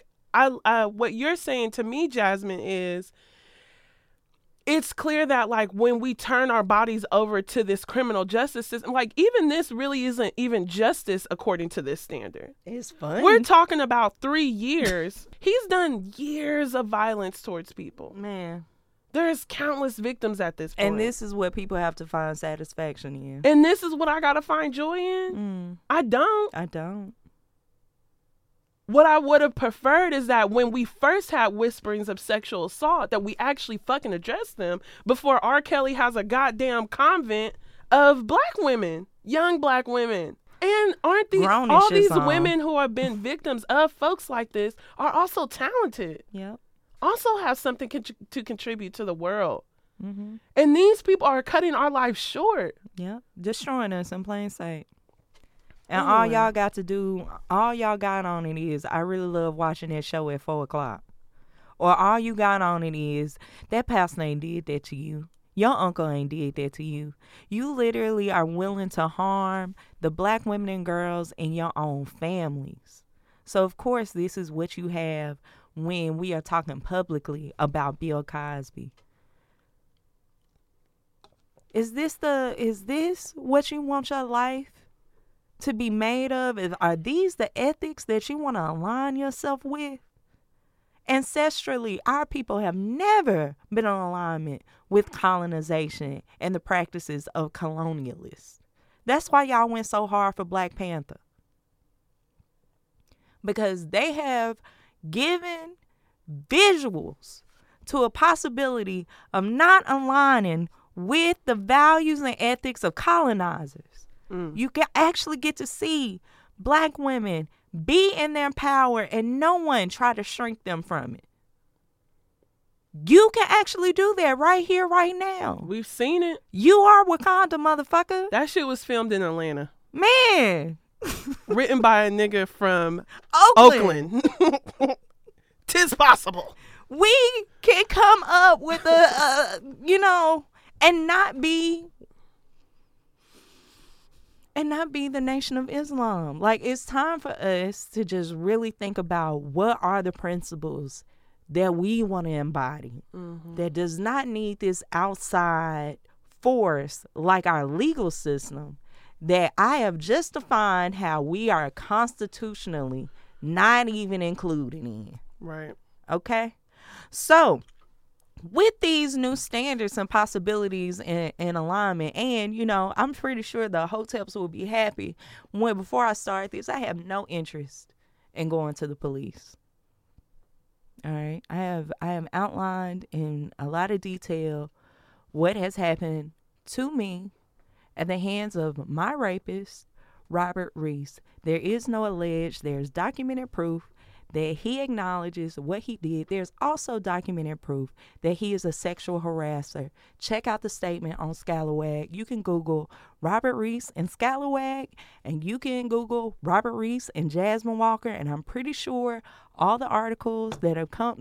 you're saying to me, Jasmine, is it's clear that, like, when we turn our bodies over to this criminal justice system, like, even this really isn't even justice according to this standard. It's fun. We're talking about 3 years. He's done years of violence towards people. Man. There's countless victims at this point. And this is what people have to find satisfaction in. And this is what I got to find joy in? I don't. What I would have preferred is that when we first had whisperings of sexual assault, that we actually fucking address them before R. Kelly has a goddamn convent of Black women, young Black women. And aren't all these women who have been victims of folks like this are also talented? Yep. Also have something to contribute to the world. Mm-hmm. And these people are cutting our life short. Yep. Destroying us in plain sight. And all y'all got on it is, I really love watching that show at 4:00. Or all you got on it is, that pastor ain't did that to you. Your uncle ain't did that to you. You literally are willing to harm the Black women and girls in your own families. So, of course, this is what you have when we are talking publicly about Bill Cosby. Is this what you want your life to be made of? Are these the ethics that you want to align yourself with? Ancestrally, our people have never been in alignment with colonization and the practices of colonialists. That's why y'all went so hard for Black Panther. Because they have given visuals to a possibility of not aligning with the values and ethics of colonizers. You can actually get to see Black women be in their power and no one try to shrink them from it. You can actually do that right here, right now. We've seen it. You are Wakanda, motherfucker. That shit was filmed in Atlanta. Man. Written by a nigga from Oakland. 'Tis possible. We can come up with and not be the Nation of Islam. Like, it's time for us to just really think about what are the principles that we want to embody that does not need this outside force like our legal system that I have just defined how we are constitutionally not even included in. Right. Okay? So, with these new standards and possibilities and alignment, and I'm pretty sure the hotels will be happy when before I start this, I have no interest in going to the police. All right, I have outlined in a lot of detail what has happened to me at the hands of my rapist, Robert Reese. There is no alleged. There's documented proof that he acknowledges what he did. There's also documented proof that he is a sexual harasser. Check out the statement on Scalawag. You can Google Robert Reese and Scalawag, and you can Google Robert Reese and Jasmine Walker, and I'm pretty sure all the articles that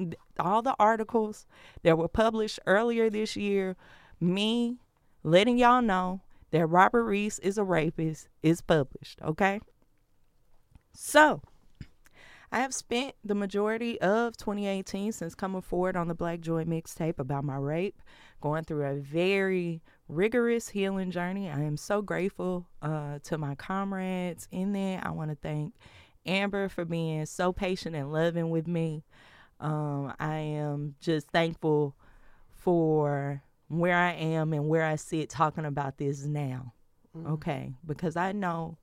were published earlier this year, me letting y'all know that Robert Reese is a rapist, is published, okay? So, I have spent the majority of 2018 since coming forward on the Black Joy mixtape about my rape, going through a very rigorous healing journey. I am so grateful to my comrades in there. I want to thank Amber for being so patient and loving with me. I am just thankful for where I am and where I sit talking about this now. Okay, because I know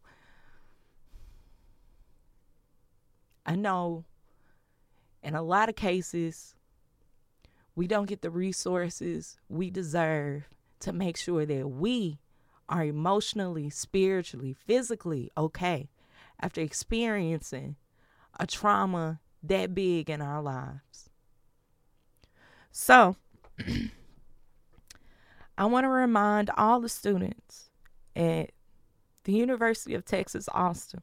in a lot of cases, we don't get the resources we deserve to make sure that we are emotionally, spiritually, physically okay after experiencing a trauma that big in our lives. So, I want to remind all the students at the University of Texas, Austin.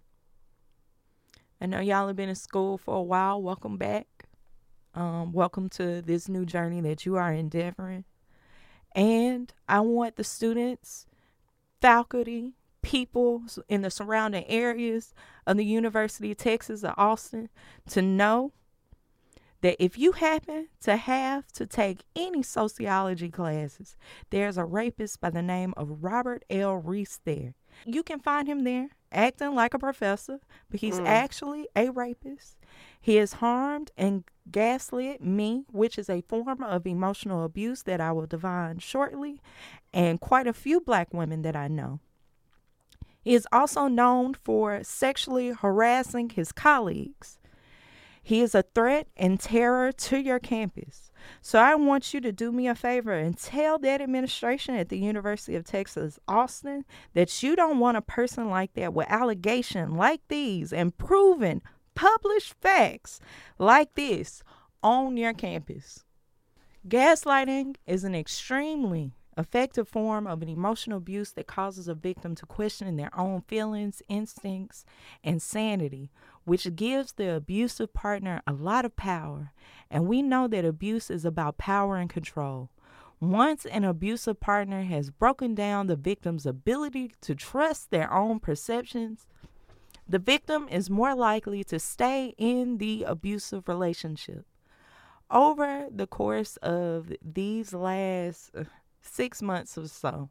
I know y'all have been in school for a while. Welcome back. Welcome to this new journey that you are endeavoring. And I want the students, faculty, people in the surrounding areas of the University of Texas at Austin to know that if you happen to have to take any sociology classes, there's a rapist by the name of Robert L. Reese there. You can find him there acting like a professor, but he's actually a rapist. He has harmed and gaslit me, which is a form of emotional abuse that I will define shortly, and quite a few Black women that I know. He is also known for sexually harassing his colleagues. He is a threat and terror to your campus. So I want you to do me a favor and tell that administration at the University of Texas, Austin, that you don't want a person like that with allegations like these and proven published facts like this on your campus. Gaslighting is an extremely effective form of an emotional abuse that causes a victim to question their own feelings, instincts, and sanity, which gives the abusive partner a lot of power. And we know that abuse is about power and control. Once an abusive partner has broken down the victim's ability to trust their own perceptions, the victim is more likely to stay in the abusive relationship. Over the course of these last 6 months or so,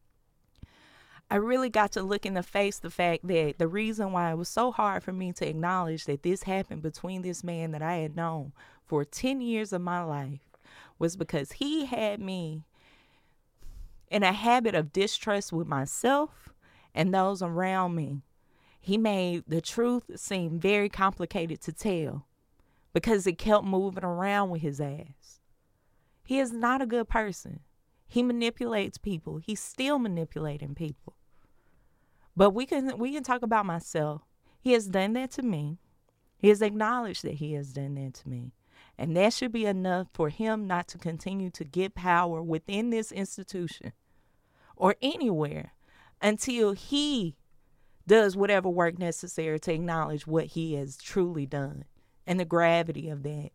I really got to look in the face the fact that the reason why it was so hard for me to acknowledge that this happened between this man that I had known for 10 years of my life was because he had me in a habit of distrust with myself and those around me. He made the truth seem very complicated to tell because it kept moving around with his ass. He is not a good person. He manipulates people. He's still manipulating people. But we can talk about myself. He has done that to me. He has acknowledged that he has done that to me. And that should be enough for him not to continue to get power within this institution or anywhere until he does whatever work necessary to acknowledge what he has truly done and the gravity of that.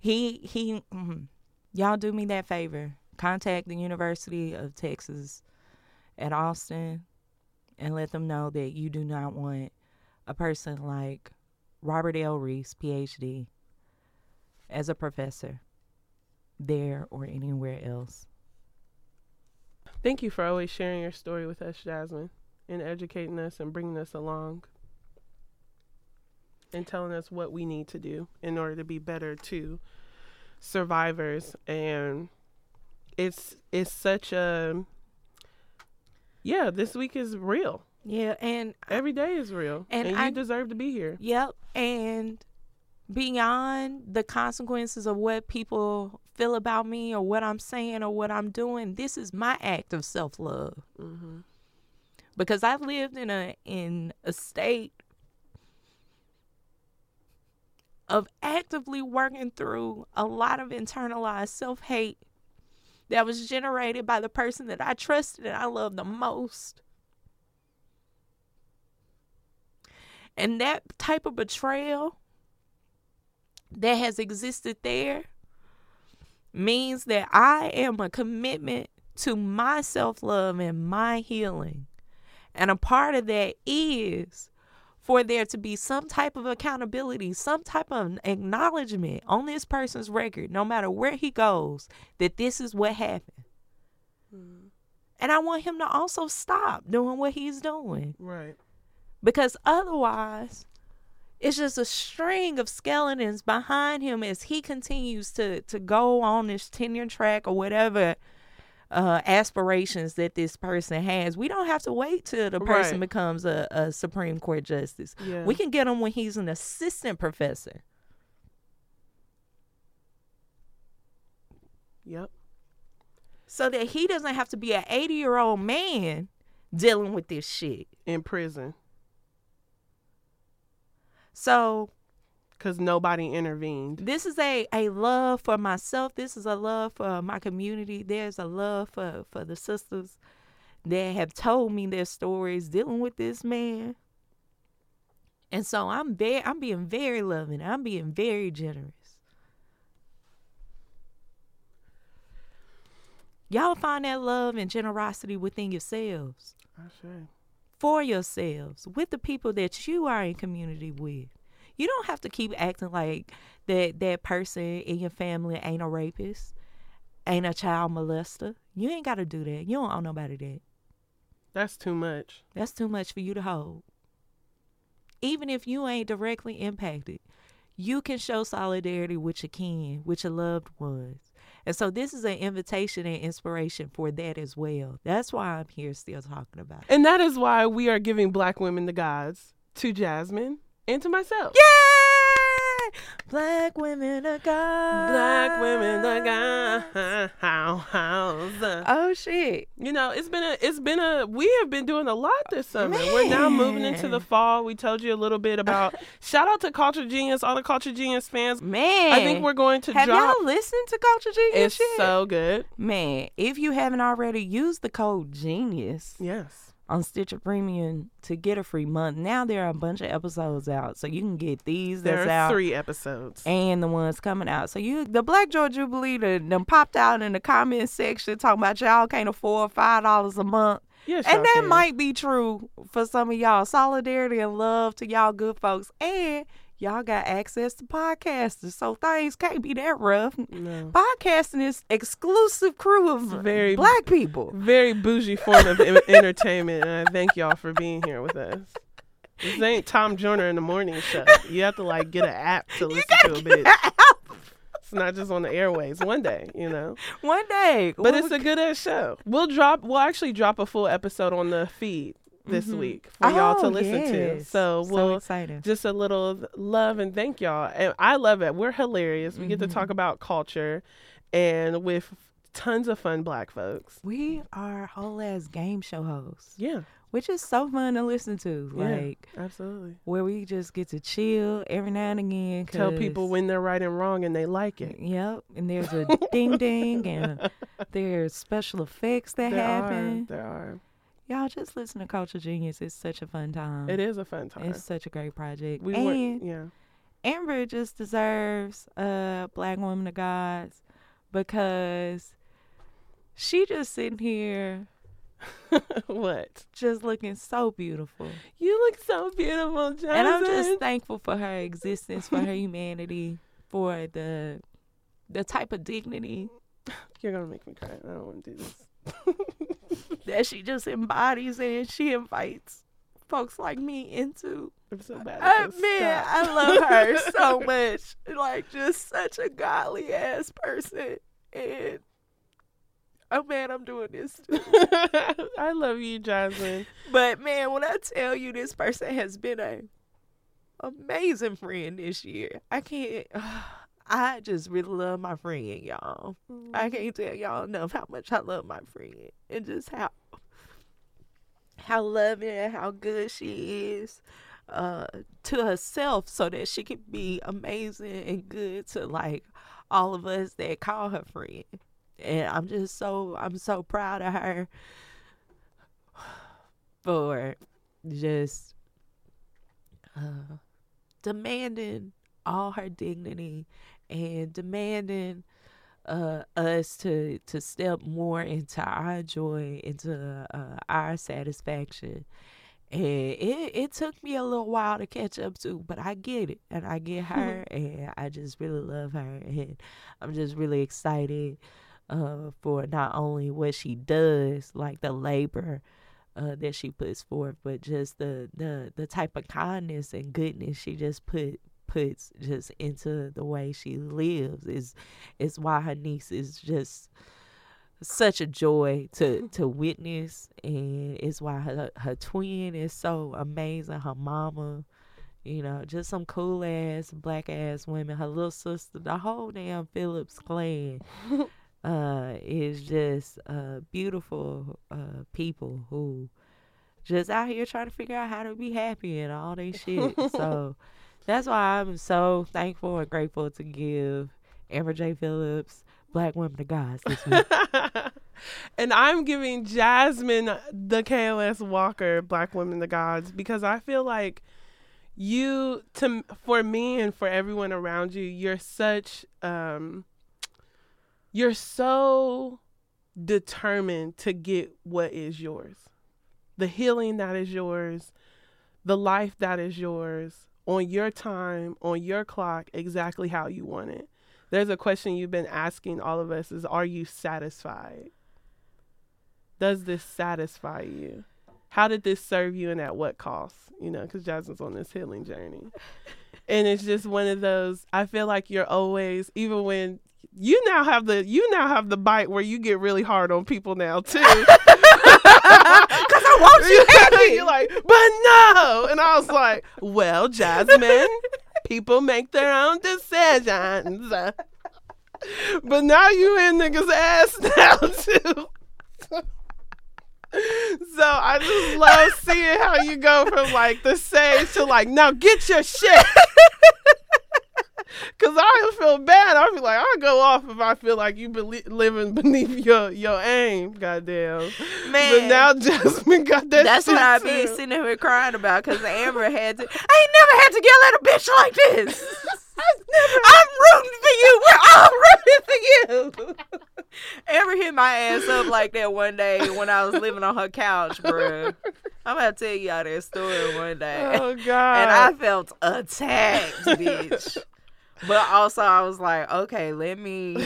Y'all do me that favor. Contact the University of Texas at Austin and let them know that you do not want a person like Robert L. Reese, PhD, as a professor there or anywhere else. Thank you for always sharing your story with us, Jasmine, and educating us and bringing us along and telling us what we need to do in order to be better to survivors and it's such a this week is real. Yeah, and Every day is real, and you deserve to be here. Yep, and beyond the consequences of what people feel about me or what I'm saying or what I'm doing, this is my act of self-love. Mm-hmm. Because I've lived in a state of actively working through a lot of internalized self-hate that was generated by the person that I trusted and I loved the most. And that type of betrayal that has existed there means that I am a commitment to my self-love and my healing. And a part of that is for there to be some type of accountability, some type of acknowledgement on this person's record, no matter where he goes, that this is what happened. Mm. And I want him to also stop doing what he's doing. Right. Because otherwise, it's just a string of skeletons behind him as he continues to go on this tenure track or whatever aspirations that this person has. We don't have to wait till the person becomes a Supreme Court justice. Yeah. We can get him when he's an assistant professor. Yep. So that he doesn't have to be an 80-year-old man dealing with this shit. In prison. So, because nobody intervened. This is a love for myself. This is a love for my community. There's a love for the sisters that have told me their stories dealing with this man. And so I'm being very loving. I'm being very generous. Y'all find that love and generosity within yourselves. I should. For yourselves, with the people that you are in community with. You don't have to keep acting like that person in your family ain't a rapist, ain't a child molester. You ain't got to do that. You don't owe nobody that. That's too much. That's too much for you to hold. Even if you ain't directly impacted, you can show solidarity with your kin, with your loved ones. And so this is an invitation and inspiration for that as well. That's why I'm here still talking about it. And that is why we are giving Black Women the Gods to Jasmine and to myself. Yay! Black women are gods. Black women are gods. Oh shit! You know, we have been doing a lot this summer. Man. We're now moving into the fall. We told you a little bit about. Shout out to Culture Genius, all the Culture Genius fans. Man, I think we're going to have y'all listened to Culture Genius? It's so good. Man, if you haven't already, use the code GENIUS. Yes. On Stitcher Premium to get a free month. Now there are a bunch of episodes out, so you can get these that's there are out. 3 episodes. And the ones coming out. So the Black Joy Jubilee them popped out in the comment section talking about y'all can't afford $5 a month. Yes, and that might be true for some of y'all. Solidarity and love to y'all good folks. And y'all got access to podcasters, so things can't be that rough. No. Podcasting is exclusive crew of very Black people. Very bougie form of entertainment, and I thank y'all for being here with us. This ain't Tom Joyner in the morning show. You have to get an app to listen to a bit. It's not just on the airways. One day, you know. One day. But it's a good ass show. We'll actually drop a full episode on the feed this week for y'all to listen to. So we'll just a little love and thank y'all. And I love it. We're hilarious. We get to talk about culture and with tons of fun Black folks. We are whole ass game show hosts. Yeah. Which is so fun to listen to. Yeah, absolutely. Where we just get to chill every now and again. Tell people when they're right and wrong and they like it. Yep. And there's a ding ding and there's special effects that happen. There are. Y'all just listen to Culture Genius. It's such a fun time. It is a fun time. It's such a great project. Yeah. Amber just deserves Black Women of Gods because she just sitting here. What? Just looking so beautiful. You look so beautiful, Jasmine. And I'm just thankful for her existence, for her humanity, for the type of dignity. You're going to make me cry. I don't want to do this. That she just embodies and she invites folks like me into. I'm so bad. Man, I love her so much. Just such a godly ass person. And I'm mad I'm doing this too. I love you, Jasmine. But man, when I tell you this person has been a amazing friend this year, I can't. I just really love my friend, y'all. I can't tell y'all enough how much I love my friend and just how loving and how good she is to herself, so that she can be amazing and good to like all of us that call her friend. And I'm so proud of her for just demanding all her dignity and demanding us to step more into our joy, into our satisfaction. And it took me a little while to catch up to, but I get it, and I get her, and I just really love her, and I'm just really excited for not only what she does, like the labor that she puts forth, but just the type of kindness and goodness she just puts just into the way she lives is why her niece is just such a joy to witness, and it's why her twin is so amazing. Her mama, just some cool ass black ass women. Her little sister, the whole damn Phillips clan is just beautiful people who just out here trying to figure out how to be happy and all that shit. So that's why I'm so thankful and grateful to give Amber J. Phillips Black Women of Gods this week. And I'm giving Jasmine the KOS Walker Black Women of Gods, because I feel like for me and for everyone around you, you're so determined to get what is yours. The healing that is yours, the life that is yours, on your time, on your clock, exactly how you want it. There's a question you've been asking all of us is, are you satisfied? Does this satisfy you? How did this serve you and at what cost? Because Jasmine's on this healing journey. And it's just one of those, I feel like you're always, even when you now have the bite where you get really hard on people now too. Because I want you happy. You're like, but no. And I was like, well, Jasmine, people make their own decisions. But now you in niggas' ass now too. So I just love seeing how you go from like the sage to like, now get your shit. Cause I feel bad. I'll be like, I'll go off if I feel like you living beneath your aim. Goddamn, man. But now Jasmine got that. That's shit what I too. be sitting here crying about. Cause Amber I ain't never had to yell at a bitch like this. I'm rooting for you. We're all rooting for you. Amber hit my ass up like that one day when I was living on her couch, bruh. I'm gonna tell y'all that story one day. Oh God. And I felt attacked, bitch. But also I was like, okay, let me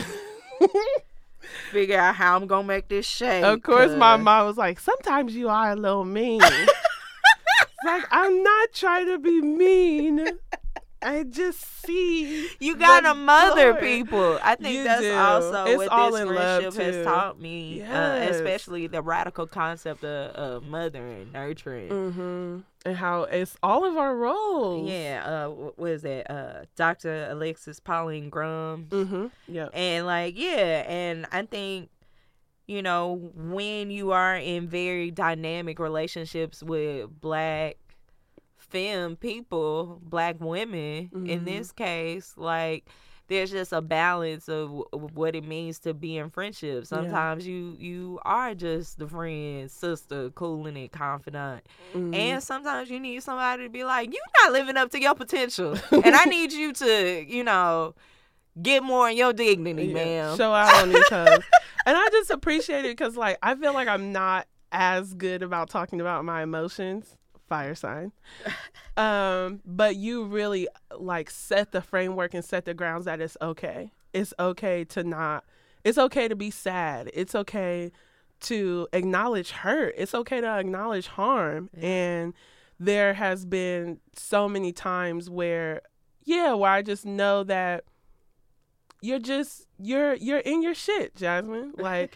figure out how I'm gonna make this shake. Of course, my mom was like, sometimes you are a little mean. Like, I'm not trying to be mean. I just see you gotta mother glory. people. I think You that's do. also It's what all this in love, friendship has too. taught me, Yes. especially the radical concept of mothering, nurturing. Mm-hmm. And how it's all of our roles. Yeah, what is that? Dr. Alexis Pauline Graham. Mm-hmm. Yeah. And and I think, when you are in very dynamic relationships with Black femme people, Black women, in this case, like, there's just a balance of what it means to be in friendship. Sometimes you are just the friend, sister, cooling and confidant. And sometimes you need somebody to be like, you're not living up to your potential. And I need you to, get more in your dignity, ma'am. Show out on these hoes. And I just appreciate it because, like, I feel like I'm not as good about talking about my emotions. Fire sign. But you really like set the framework and set the grounds that it's okay. It's okay to be sad. It's okay to acknowledge hurt. It's okay to acknowledge harm. Yeah. And there has been so many times where I just know that you're in your shit, Jasmine. Like,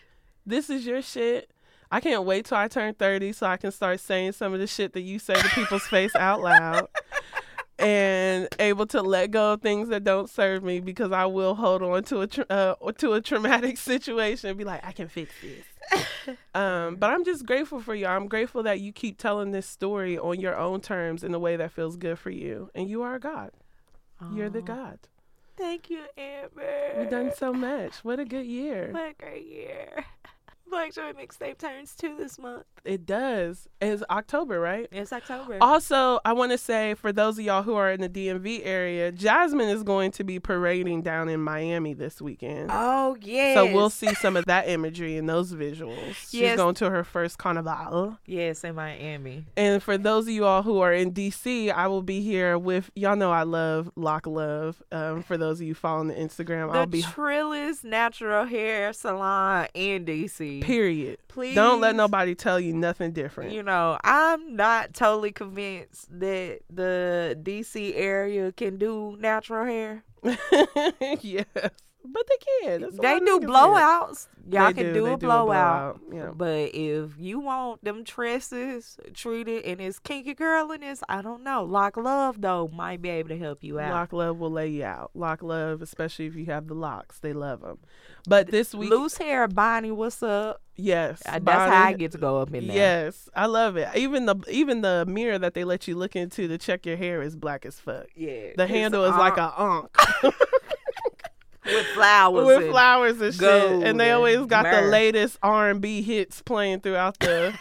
This is your shit. I can't wait till I turn 30 so I can start saying some of the shit that you say to people's face out loud. And able to let go of things that don't serve me, because I will hold on to a traumatic situation and be like, I can fix this. But I'm just grateful for you. I'm grateful that you keep telling this story on your own terms in a way that feels good for you. And you are God. You're the God. Thank you, Amber. We've done so much. What a good year. What a great year. Black Joy Mixtape turns 2 this month. It does. It's October, right? It's October. Also, I want to say, for those of y'all who are in the DMV area, Jasmine is going to be parading down in Miami this weekend. Oh, yes. So we'll see some of that imagery and those visuals. She's going to her first carnival. Yes, in Miami. And for those of you all who are in DC, I will be here with, y'all know I love Lock Love. For those of you following the Instagram, I'll be Trillis Natural Hair Salon in DC. Period. Please. Don't let nobody tell you nothing different. You know, I'm not totally convinced that the DC area can do natural hair. Yes. But they can. They do blowouts. Y'all They can do a do blowout. Yeah. But if you want them tresses treated and it's kinky curliness, I don't know. Lock Love, though, might be able to help you out. Lock Love will lay you out. Lock Love, especially if you have the locks. They love them. But this week... Loose hair, Bonnie, what's up? Yes. That's Bonnie, how I get to go up in there. Yes. I love it. Even the mirror that they let you look into to check your hair is black as fuck. Yeah. The handle is like a ankh. With flowers. With flowers and gold shit. And they always got the myrrh. latest R&B hits playing throughout the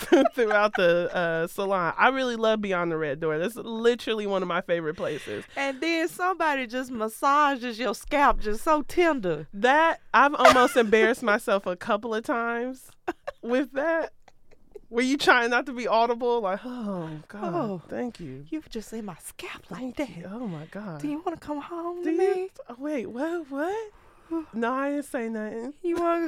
salon. I really love Beyond the Red Door. That's literally one of my favorite places. And then somebody just massages your scalp just so tender. That, I've almost embarrassed myself a couple of times with that. Were you trying not to be audible? Like, oh, God, thank you. You were just in my scalp like Thank that. you. Oh, my God. Do you want to come home Do to you? me? Oh, wait, what? No, I didn't say nothing. You want?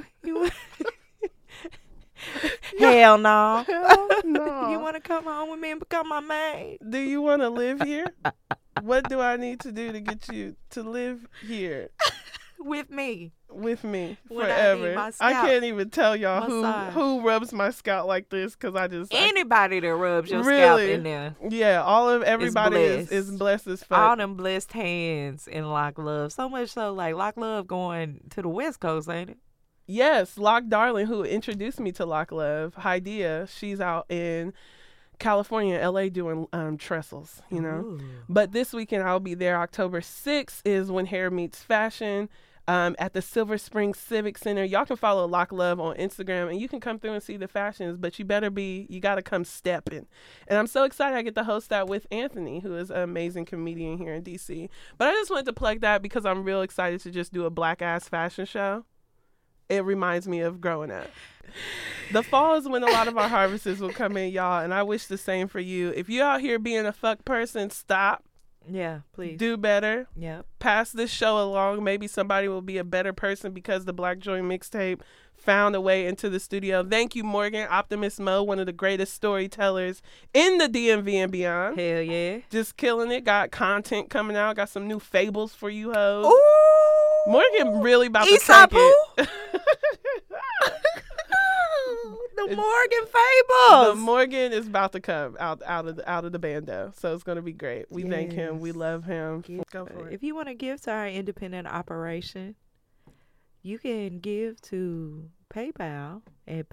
Hell no. Hell no. You want to come home with me and become my maid? Do you want to live here? What do I need to do to get you to live here With me. with me When I need forever? my I scalp can't even tell y'all massage. who rubs my scalp like this, because I Anybody that rubs your scalp Really? in there. yeah, everybody is blessed as fuck. All them blessed hands in Lock Love. So much so, like, Lock Love going to the West Coast, ain't it? Yes, Lock Darling, who introduced me to Lock Love, Hydea, she's out in California, LA, doing trestles, you know. Ooh. But this weekend I'll be there. October 6th is When Hair Meets Fashion at the Silver Spring Civic Center. Y'all can follow Lock Love on Instagram, and you can come through and see the fashions, but you got to come stepping. And I'm so excited I get to host that with Anthony, who is an amazing comedian here in DC. But I just wanted to plug that because I'm real excited to just do a black-ass fashion show. It reminds me of growing up. The fall is when a lot of our harvests will come in, y'all, and I wish the same for you. If you're out here being a fuck person, stop. Yeah, please. Do better. Yep. Pass this show along. Maybe somebody will be a better person because the Black Joy Mixtape found a way into the studio. Thank you, Morgan Optimist Mo, one of the greatest storytellers in the DMV and beyond. Hell yeah. Just killing it. Got content coming out. Got some new fables for you hoes. Ooh. Morgan really about to Aesop take it. The Morgan Fables. The Morgan is about to come out of the bando, so it's gonna be great. We thank him. We love him. Go for it. If you want to give to our independent operation, you can give to PayPal at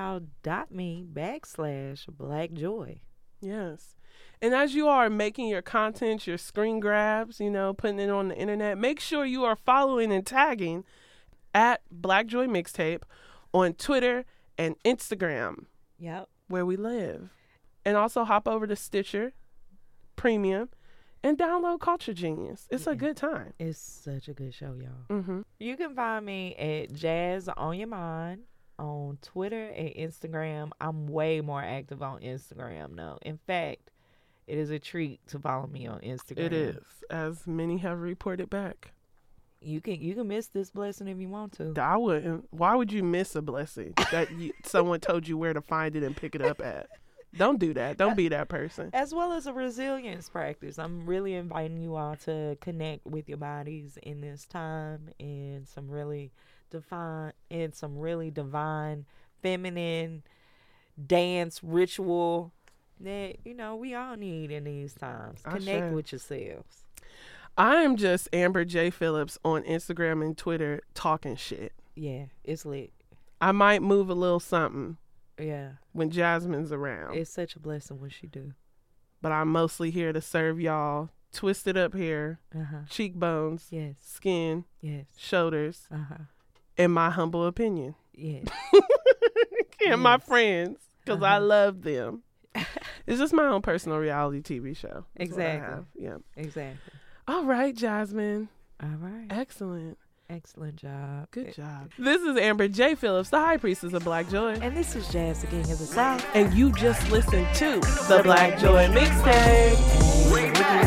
paypal.me/blackjoy. Yes. And as you are making your content, your screen grabs, putting it on the internet, make sure you are following and tagging at Black Joy Mixtape on Twitter and Instagram. Yep. Where we live. And also hop over to Stitcher Premium and download Culture Genius. It's a good time. It's such a good show, y'all. Mm-hmm. You can find me at Jazz on Your Mind on Twitter and Instagram. I'm way more active on Instagram now. In fact, it is a treat to follow me on Instagram. It is, as many have reported back. You can miss this blessing if you want to. I wouldn't. Why would you miss a blessing that someone told you where to find it and pick it up at? Don't do that. Don't be that person. As well as a resilience practice. I'm really inviting you all to connect with your bodies in this time in some really in some really divine, feminine dance ritual that, you know, we all need in these times. Connect with yourselves. I am just Amber J. Phillips on Instagram and Twitter talking shit. Yeah, it's lit. I might move a little something. Yeah. When Jasmine's around. It's such a blessing when she do. But I'm mostly here to serve y'all. Twisted up hair, cheekbones, yes, skin, yes, shoulders, in my humble opinion. Yes. And my friends, because I love them. It's just my own personal reality TV show. That's exactly. Yeah. Exactly. All right, Jasmine. All right. Excellent. Excellent job. Good job. This is Amber J. Phillips, the High Priestess of Black Joy. And this is Jazz, the King of the South. And you just listened to the Black Joy Mixtape.